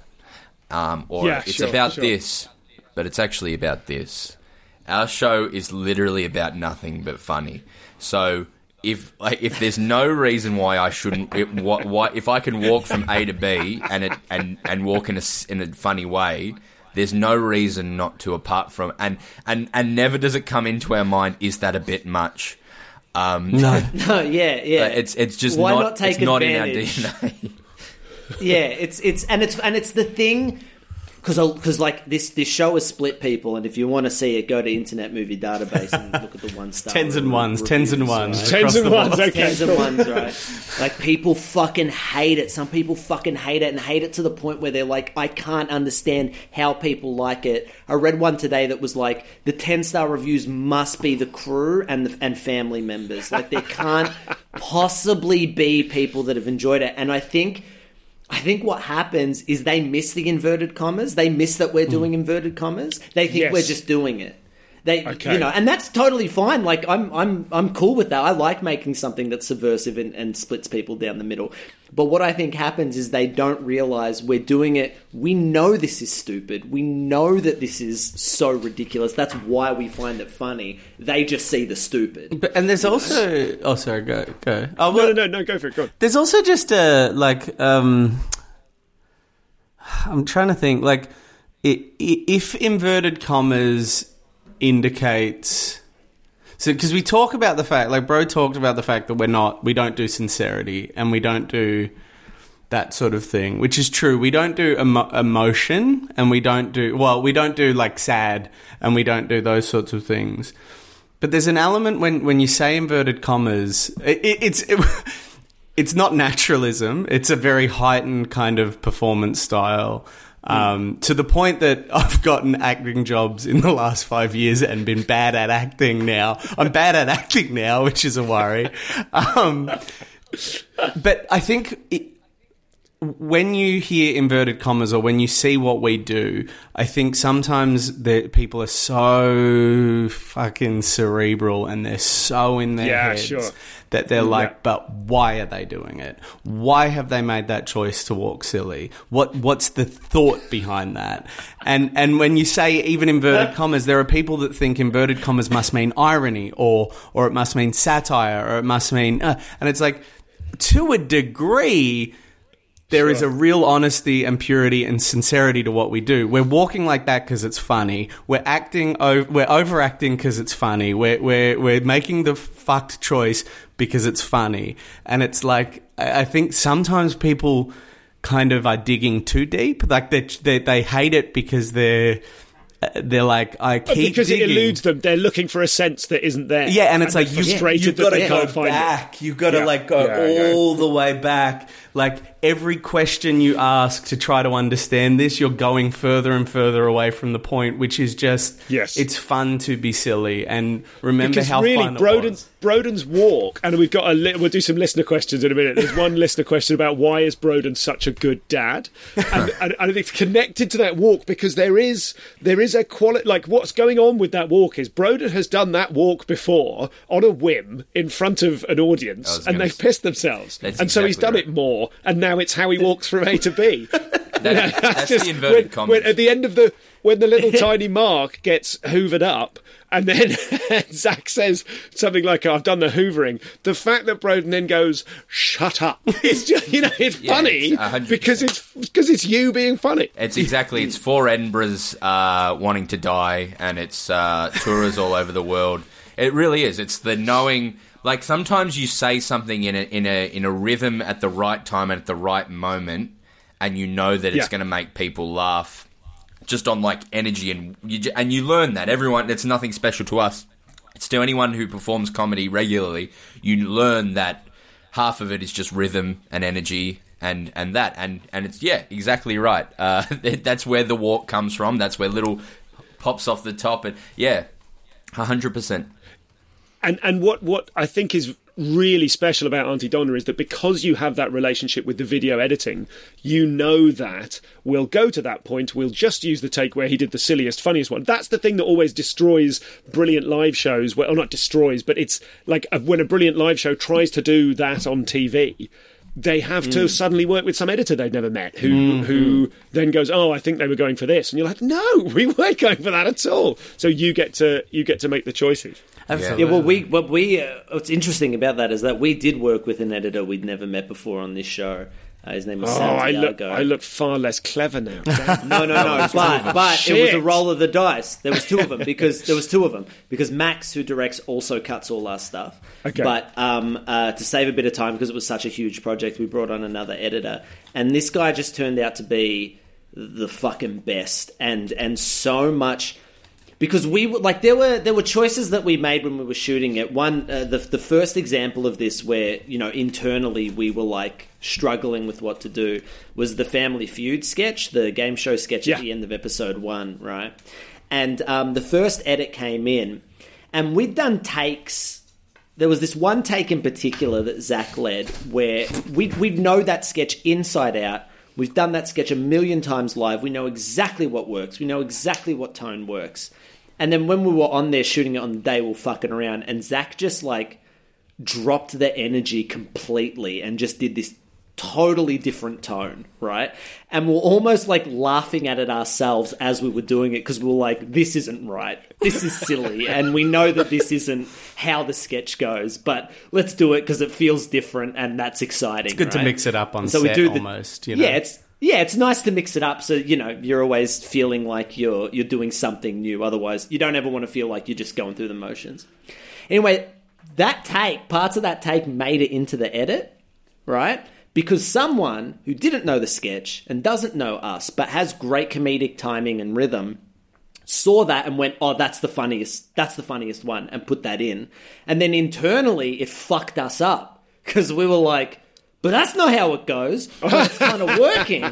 Um, or
Yeah,
it's
sure,
about
sure.
this, but it's actually about this. Our show is literally about nothing but funny. So if like if there's no reason why I shouldn't, it, why, why, if I can walk from A to B and it, and and walk in a s- in a funny way, there's no reason not to. Apart from and and and never does it come into our mind, is that a bit much? Um,
No.
No, yeah, yeah.
it's it's just
Why
not,
not take
it's not in our
advantage?
D N A.
Yeah, it's it's and it's and it's the thing because because like this this show has split people, and if you want to see it, go to Internet Movie Database and look at the one star
Tens and ones, tens and ones.
right?
Tens
across
and
the
ones,
board.
okay.
Tens and ones, right? Like people fucking hate it. Some people fucking hate it and hate it to the point where they're like, I can't understand how people like it. I read one today that was like the ten star reviews must be the crew and the, and family members. Like there can't possibly be people that have enjoyed it, and I think. I think what happens is they miss the inverted commas. They miss that we're doing inverted commas. They think
Yes.
we're just doing it. They,
Okay.
you know, and that's totally fine. Like I'm, I'm, I'm cool with that. I like making something that's subversive and, and splits people down the middle. But what I think happens is they don't realize we're doing it. We know this is stupid. We know that this is so ridiculous. That's why we find it funny. They just see the stupid.
But, and there's also... Oh, sorry, go. go. Oh,
No,
well,
no, no, no, go for it. Go on.
There's also just a, like... Um, I'm trying to think, like, i- i- if inverted commas indicates... So, because we talk about the fact, like, Bro talked about the fact that we're not, we don't do sincerity and we don't do that sort of thing, which is true. We don't do emo- emotion and we don't do, well, we don't do, like, sad and we don't do those sorts of things. But there's an element when, when you say inverted commas, it, it, it's, it, it's not naturalism. It's a very heightened kind of performance style. Um, to the point that I've gotten acting jobs in the last five years and been bad at acting now. I'm bad at acting now, which is a worry. Um, but I think it, when you hear inverted commas or when you see what we do, I think sometimes the people are so fucking cerebral and they're so in their
Yeah,
heads
sure.
that they're like,
Yeah.
but why are they doing it? Why have they made that choice to walk silly? What what's the thought behind that? And and when you say even inverted commas, there are people that think inverted commas must mean irony or or it must mean satire or it must mean uh, and it's like to a degree there is a real honesty and purity and sincerity to what we do. We're walking like that because it's funny. We're acting, o- we're overacting because it's funny. We're we're we're making the fucked choice because it's funny. And it's like I I think sometimes people kind of are digging too deep. Like they they, they hate it because they're they're like I keep
Because
digging.
it eludes them. They're looking for a sense that isn't there.
Yeah, and it's like
they're
you,
frustrated
you've
that
got to
they
go
can't find it.
back. You've got to
Yeah.
like go
Yeah, yeah.
all the way back. Like every question you ask to try to understand this, you're going further and further away from the point, which is just
Yes.
it's fun to be silly and remember
Because
how
really,
fun it
Broden,
was.
Broden's walk, and we've got a li- we'll do some listener questions in a minute. There's one listener question about why is Broden such a good dad, and, and, and it's connected to that walk because there is there is a quality like what's going on with that walk is Broden has done that walk before on a whim in front of an
I
audience,
was
and
gonna
they've
s-
pissed themselves, and
That's
so he's done
exactly
it more, and now it's how he walks from A to B.
That, that's
Just
the inverted
when,
commas.
when at the end of the when the little tiny Mark gets hoovered up And then Zach says something like, oh, I've done the hoovering. The fact that Broden then goes, shut up. It's just, you know, it's
Yeah,
funny
it's one hundred percent.
because it's because it's you being funny.
It's exactly, it's four Edinburghs uh, wanting to die, and it's uh, tourists all over the world. It really is. It's the knowing, like sometimes you say something in a, in a, in a rhythm at the right time and at the right moment, and you know that it's
Yeah.
going to make people laugh. Just on like energy, and you j- and you learn that everyone. It's nothing special to us. It's to anyone who performs comedy regularly. You learn that half of it is just rhythm and energy, and, and that, and, and it's yeah, exactly right. Uh, that's where the walk comes from. That's where little pops off the top, and yeah, a hundred percent.
And and what, what I think is really special about Auntie Donna is that because you have that relationship with the video editing, you know that we'll go to that point, we'll just use the take where he did the silliest, funniest one. That's the thing that always destroys brilliant live shows, well, not destroys, but it's like when a brilliant live show tries to do that on T V, they have to mm. suddenly work with some editor they've never met who mm-hmm. who then goes, oh, I think they were going for this. And you're like, no, we weren't going for that at all. So you get to you get to make the choices.
Absolutely. Yeah, well, we what we uh, what's interesting about that is that we did work with an editor we'd never met before on this show. Uh, his name was
oh,
Santiago.
I look, I look far less clever now.
no, no, no. but but
Shit.
It was a roll of the dice. There was two of them because there was two of them because Max, who directs, also cuts all our stuff.
Okay.
But um, uh, to save a bit of time because it was such a huge project, we brought on another editor, and this guy just turned out to be the fucking best, and and so much. Because we were like there were there were choices that we made when we were shooting it. One, uh, the the first example of this, where you know internally we were like struggling with what to do, was the Family Feud sketch, the game show sketch
yeah.
at the end of episode one, right? And um, the first edit came in, and we'd done takes. There was this one take in particular that Zach led, where we we know that sketch inside out. We've done that sketch a million times live. We know exactly what works. We know exactly what tone works. And then when we were on there shooting it on the day, we were fucking around, and Zach just like dropped the energy completely and just did this totally different tone, right? And we're almost like laughing at it ourselves as we were doing it because we were like, this isn't right. This is silly. And we know that this isn't how the sketch goes, but let's do it because it feels different and that's exciting.
It's good
right?
to mix it up on
so
set
we do the,
almost, you know?
Yeah, it's Yeah, it's nice to mix it up so, you know, you're always feeling like you're you're doing something new. Otherwise, you don't ever want to feel like you're just going through the motions. Anyway, that take, parts of that take made it into the edit, right? Because someone who didn't know the sketch and doesn't know us, but has great comedic timing and rhythm, saw that and went, oh, that's the funniest, that's the funniest one, and put that in. And then internally, it fucked us up because we were like, but that's not how it goes. But it's kind of working.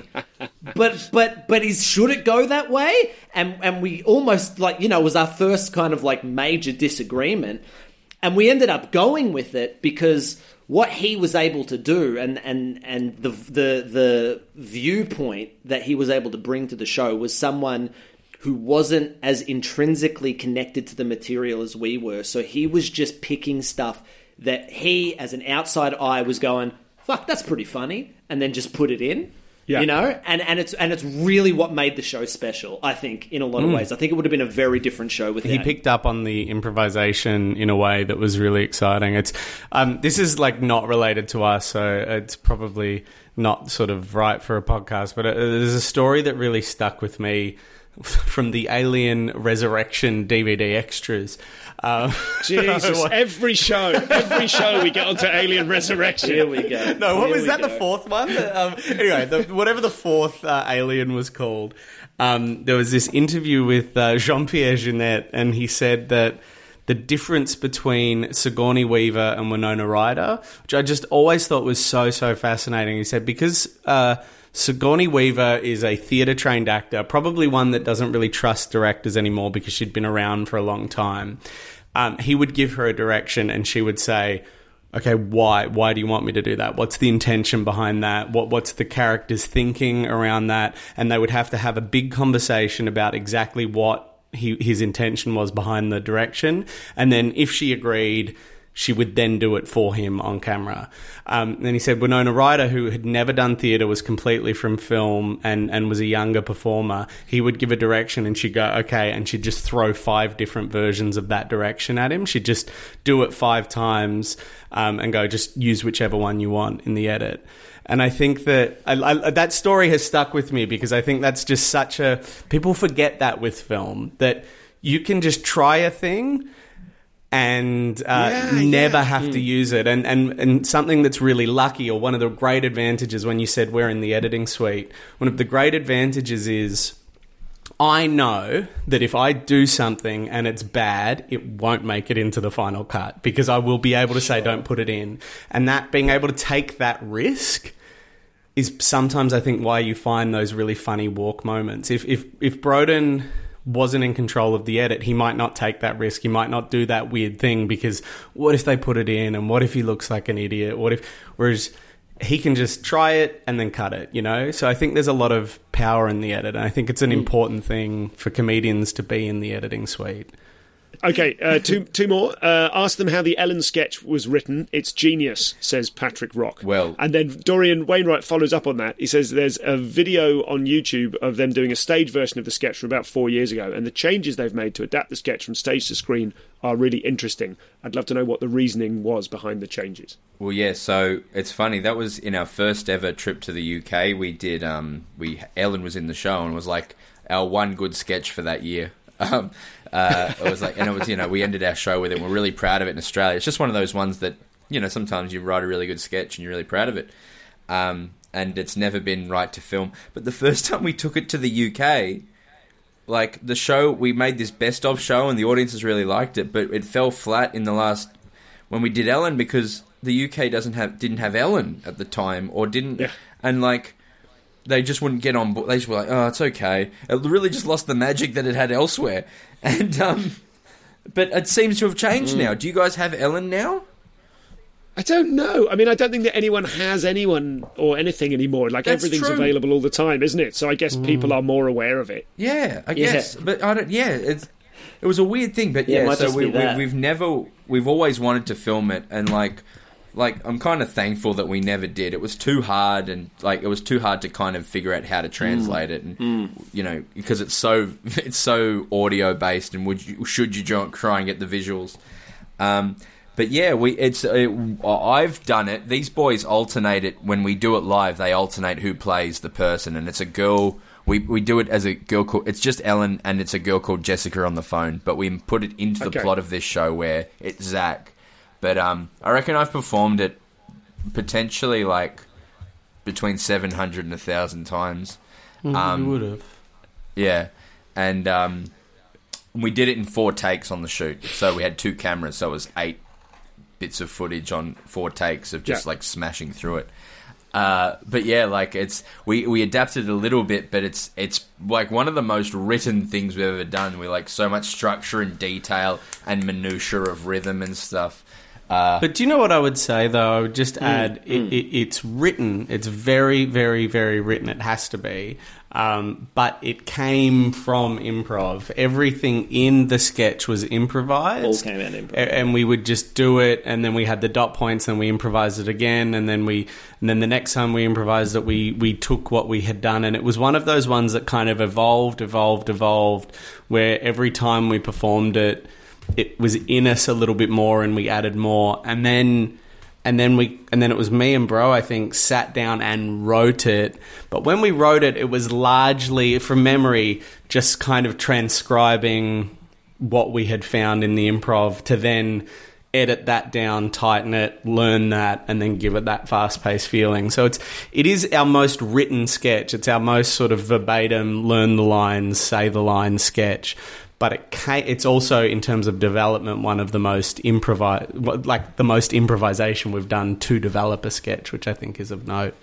But but but is should it go that way? And and we almost like you know it was our first kind of like major disagreement, and we ended up going with it because what he was able to do and and and the the the viewpoint that he was able to bring to the show was someone who wasn't as intrinsically connected to the material as we were. So he was just picking stuff that he, as an outside eye, was going, fuck, that's pretty funny, and then just put it in, yeah. you know? And and it's and it's really what made the show special, I think, in a lot of
mm.
ways. I think it would have been a very different show with
He
that.
picked up on the improvisation in a way that was really exciting. It's um, This is, like, not related to us, so it's probably not sort of right for a podcast, but uh, there's a story that really stuck with me from the Alien Resurrection D V D extras. Um,
Jesus, every show, every show we get onto Alien Resurrection.
Here we go.
No, what
Here
was that,
go.
the fourth one? Um, anyway, the, whatever the fourth uh, Alien was called, um, there was this interview with uh, Jean-Pierre Jeunet, and he said that the difference between Sigourney Weaver and Winona Ryder, which I just always thought was so, so fascinating. He said, because uh, Sigourney Weaver is a theatre-trained actor, probably one that doesn't really trust directors anymore because she'd been around for a long time. Um, he would give her a direction and she would say, okay, why? Why do you want me to do that? What's the intention behind that? What What's the character's thinking around that? And they would have to have a big conversation about exactly what he, his intention was behind the direction. And then if she agreed, she would then do it for him on camera. Um, and he said Winona Ryder, who had never done theatre, was completely from film and, and was a younger performer. He would give a direction and she'd go, okay, and she'd just throw five different versions of that direction at him. She'd just do it five times um, and go, just use whichever one you want in the edit. And I think that I, I, that story has stuck with me because I think that's just such a... People forget that with film, that you can just try a thing and uh,
yeah,
never
yeah.
have mm. to use it. And, and and something that's really lucky, or one of the great advantages when you said we're in the editing suite, one of the great advantages is I know that if I do something and it's bad, it won't make it into the final cut because I will be able to say don't put it in. And that being able to take that risk is sometimes I think why you find those really funny walk moments. If if if Broden wasn't in control of the edit, he might not take that risk. He might not do that weird thing because what if they put it in and what if he looks like an idiot? What if, whereas he can just try it and then cut it, you know? So I think there's a lot of power in the edit. And I think it's an mm. important thing for comedians to be in the editing suite.
Okay, uh, two two more. Uh, ask them how the Ellen sketch was written. It's genius, says Patrick Rock.
Well,
and then Dorian Wainwright follows up on that. He says there's a video on YouTube of them doing a stage version of the sketch from about four years ago, and the changes they've made to adapt the sketch from stage to screen are really interesting. I'd love to know what the reasoning was behind the changes.
Well, yeah, so it's funny. That was in our first ever trip to the U K. We did, um, we Ellen was in the show and was like our one good sketch for that year. Um, uh, it was like, and it was, you know, we ended our show with it. We're really proud of it in Australia. It's just one of those ones that, you know, sometimes you write a really good sketch and you're really proud of it. Um, and it's never been right to film. But the first time we took it to the U K, like the show, we made this best of show and the audiences really liked it, but it fell flat in the last, when we did Ellen, because the U K doesn't have, didn't have Ellen at the time or didn't, yeah. and like, they just wouldn't get on board. They just were like, oh, it's okay. It really just lost the magic that it had elsewhere. And um, but it seems to have changed mm. now. Do you guys have Ellen now?
I don't know. I mean, I don't think that anyone has anyone or anything anymore. Like,
That's
everything's
true.
available all the time, isn't it? So I guess mm. people are more aware of it.
Yeah, I guess. Yeah. But I don't. Yeah, it's, it was a weird thing. But yeah,
yeah
so we, we, we've never, we've always wanted to film it, and like. Like, I'm kind of thankful that we never did. It was too hard, and like it was too hard to kind of figure out how to translate mm. it, and mm. you know, because it's so it's so audio based, and would you, should you try and get the visuals? Um, but yeah, we it's it, I've done it. These boys alternate it when we do it live. They alternate who plays the person, and it's a girl. We we do it as a girl called. It's just Ellen, and it's a girl called Jessica on the phone. But we put it into the
okay. plot
of this show where it's Zach. But um, I reckon I've performed it potentially like between seven hundred and one thousand times.
Mm,
um,
you would have.
Yeah. And um, we did it in four takes on the shoot. So we had two cameras, so it was eight bits of footage on four takes of just yeah. like smashing through it. Uh, but yeah, like it's we, we adapted a little bit, but it's it's like one of the most written things we've ever done. We like so much structure and detail and minutiae of rhythm and stuff. Uh,
but do you know what I would say, though? I would just add, mm, it, mm. It, it's written. It's very, very, very written. It has to be. Um, but it came from improv. Everything in the sketch was improvised.
All came out improv.
And we would just do it, and then we had the dot points, and we improvised it again, and then we, and then the next time we improvised it, we, we took what we had done, and it was one of those ones that kind of evolved, evolved, evolved, where every time we performed it, it was in us a little bit more, and we added more, and then and then we and then it was me and Bro, I think, sat down and wrote it. But when we wrote it, it was largely from memory, just kind of transcribing what we had found in the improv to then edit that down, tighten it, learn that, and then give it that fast-paced feeling. So it's it is our most written sketch. It's our most sort of verbatim, learn the lines, say the lines sketch. But it can, it's also, in terms of development, one of the most improvise, like the most improvisation we've done to develop a sketch, which I think is of note.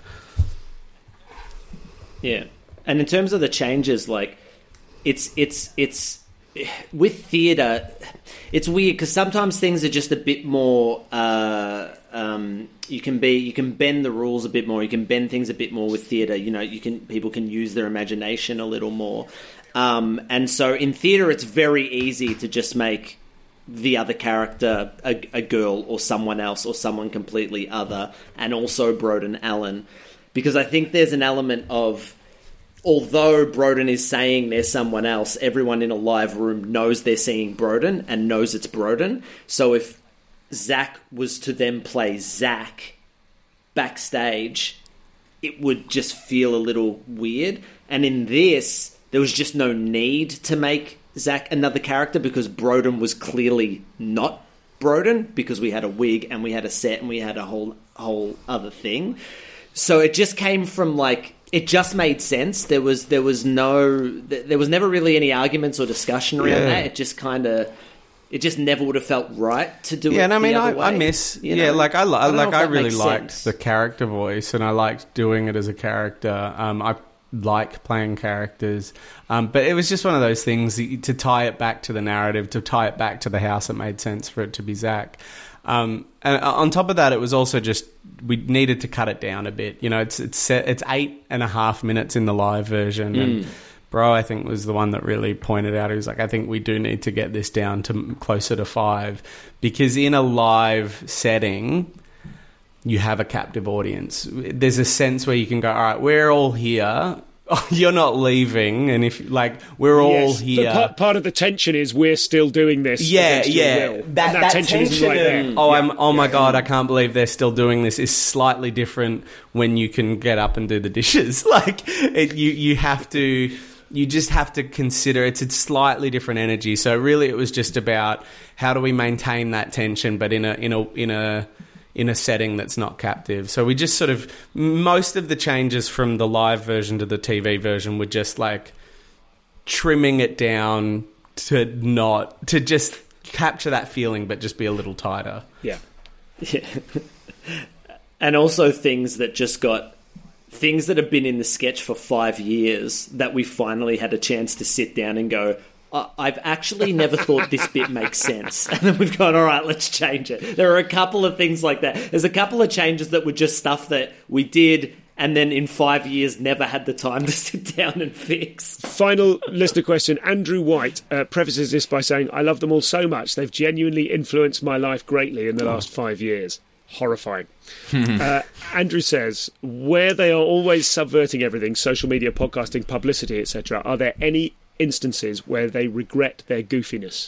Yeah, and in terms of the changes, like it's it's it's with theatre, it's weird because sometimes things are just a bit more. Uh, um, you can be you can bend the rules a bit more. You can bend things a bit more with theatre. You know, you can people can use their imagination a little more. Um, and so in theatre, it's very easy to just make the other character a, a girl or someone else or someone completely other, and also Broden Allen, because I think there's an element of, although Broden is saying there's someone else, everyone in a live room knows they're seeing Broden and knows it's Broden. So if Zach was to then play Zach backstage, it would just feel a little weird. And in this, there was just no need to make Zach another character, because Broden was clearly not Broden, because we had a wig and we had a set and we had a whole whole other thing. So it just came from, like, it just made sense. There was there was no there was never really any arguments or discussion around
Yeah.
that. It just kind of it just never would have felt right to do it.
Yeah, and I mean,
the
I,
other
I
way,
miss.
you
Yeah,
know?
like I, li-
don't know
like
if
I
that
really
makes
liked
sense.
the character voice, and I liked doing it as a character. Um, I like playing characters, um, but it was just one of those things that- to tie it back to the narrative, to tie it back to the house. It made sense for it to be Zach. Um, and on top of that, it was also just we needed to cut it down a bit. You know, it's it's set, it's eight and a half minutes in the live version,
Mm.
and Bro, I think, was the one that really pointed out. He was like, I think we do need to get this down to closer to five, because in a live setting, you have a captive audience. There's a sense where you can go, all right, we're all here. You're not leaving, and if like we're all
Yes.
here.
So part, part of the tension is we're still doing this.
Yeah,
against your
yeah.
will.
That,
And
that,
that, tension, isn't right
of,
there.
Oh,
Yeah.
I'm. Oh my god, I can't believe they're still doing this. Is slightly different when you can get up and do the dishes. Like it, you, you have to. You just have to consider it's a slightly different energy. So really, it was just about how do we maintain that tension, but in a in a in a in a setting that's not captive. So we just sort of, most of the changes from the live version to the T V version were just like trimming it down to not, to just capture that feeling, but just be a little tighter.
Yeah.
Yeah. And also things that just got, things that have been in the sketch for five years that we finally had a chance to sit down and go, I- I've actually never thought this bit makes sense. And then we've gone, all right, let's change it. There are a couple of things like that. There's a couple of changes that were just stuff that we did and then in five years never had the time to sit down and fix.
Final listener question. Andrew White uh, prefaces this by saying, I love them all so much. They've genuinely influenced my life greatly in the last five years. Horrifying. uh, Andrew says, where they are always subverting everything, social media, podcasting, publicity, et cetera, are there any instances where they regret their goofiness?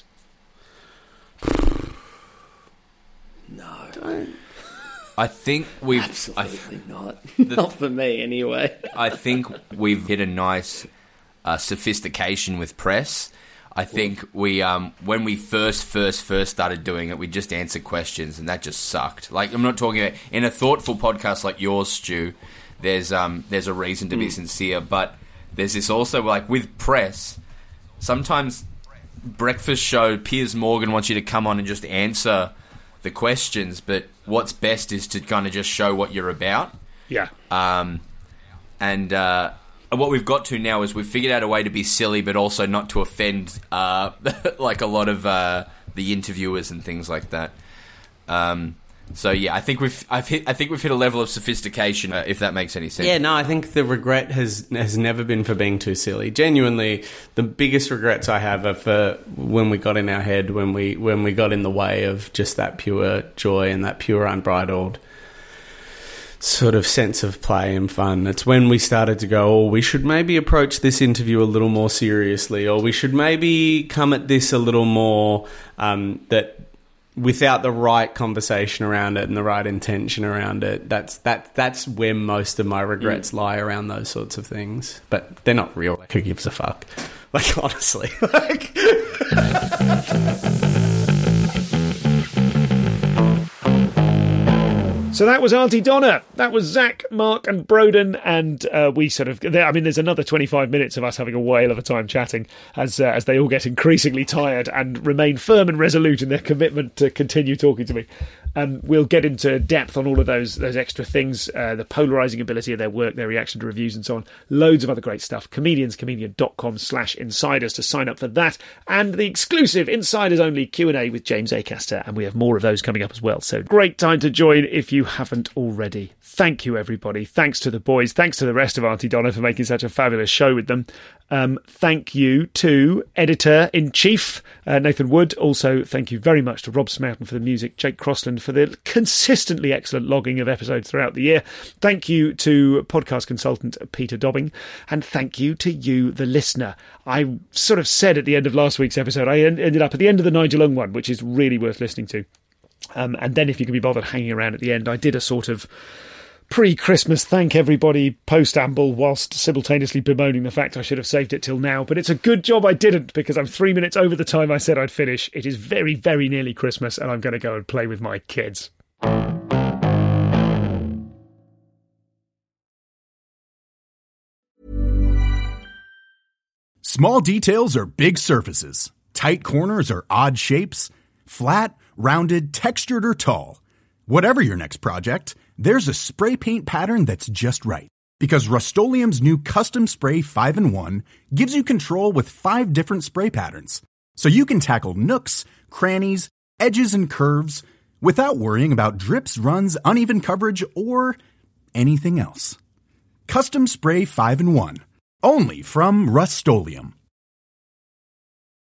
No.
I think we've.
Absolutely
I,
not.
the-
Not for me, anyway.
I think we've hit a nice uh, sophistication with press. I think we, um, when we first, first, first started doing it, we just answered questions, and that just sucked. Like, I'm not talking about in a thoughtful podcast like yours, Stu. There's, um, there's a reason to be sincere, but there's this also like with press. Sometimes breakfast show Piers Morgan wants you to come on and just answer the questions, but what's best is to kind of just show what you're about.
Yeah.
Um, and uh, what we've got to now is we've figured out a way to be silly, but also not to offend uh, like a lot of uh, the interviewers and things like that. Um, so yeah, I think we've I've hit I think we've hit a level of sophistication, uh, if that makes any sense.
Yeah, no, I think the regret has has never been for being too silly. Genuinely, the biggest regrets I have are for when we got in our head, when we when we got in the way of just that pure joy and that pure unbridled sort of sense of play and fun. It's when we started to go, oh, we should maybe approach this interview a little more seriously, or we should maybe come at this a little more um, that without the right conversation around it and the right intention around it. That's that that's where most of my regrets mm. lie, around those sorts of things. But they're not real. Like, who gives a fuck? Like, honestly. Like
So that was Auntie Donna. That was Zach, Mark and Broden, and uh, we sort of... I mean, there's another twenty-five minutes of us having a whale of a time chatting as uh, as they all get increasingly tired and remain firm and resolute in their commitment to continue talking to me. Um, we'll get into depth on all of those those extra things, uh, the polarising ability of their work, their reaction to reviews and so on. Loads of other great stuff. Comedianscomedian.com slash insiders to sign up for that. And the exclusive insiders-only Q and A with James Acaster. And we have more of those coming up as well. So great time to join if you haven't already. Thank you, everybody. Thanks to the boys. Thanks to the rest of Auntie Donna for making such a fabulous show with them. Um, thank you to Editor-in-Chief uh, Nathan Wood. Also, thank you very much to Rob Smoughton for the music, Jake Crossland for the consistently excellent logging of episodes throughout the year. Thank you to podcast consultant Peter Dobbing. And thank you to you, the listener. I sort of said at the end of last week's episode, I ended up at the end of the Nigel Young one, which is really worth listening to. Um, and then if you can be bothered hanging around at the end, I did a sort of pre-Christmas thank everybody post-amble whilst simultaneously bemoaning the fact I should have saved it till now. But it's a good job I didn't, because I'm three minutes over the time I said I'd finish. It is very, very nearly Christmas, and I'm going to go and play with my kids.
Small details are big surfaces. Tight corners are odd shapes. Flat, rounded, textured, or tall. Whatever your next project, there's a spray paint pattern that's just right. Because Rust-Oleum's new Custom Spray five in one gives you control with five different spray patterns. So you can tackle nooks, crannies, edges, and curves without worrying about drips, runs, uneven coverage, or anything else. Custom Spray five in one. Only from Rust-Oleum.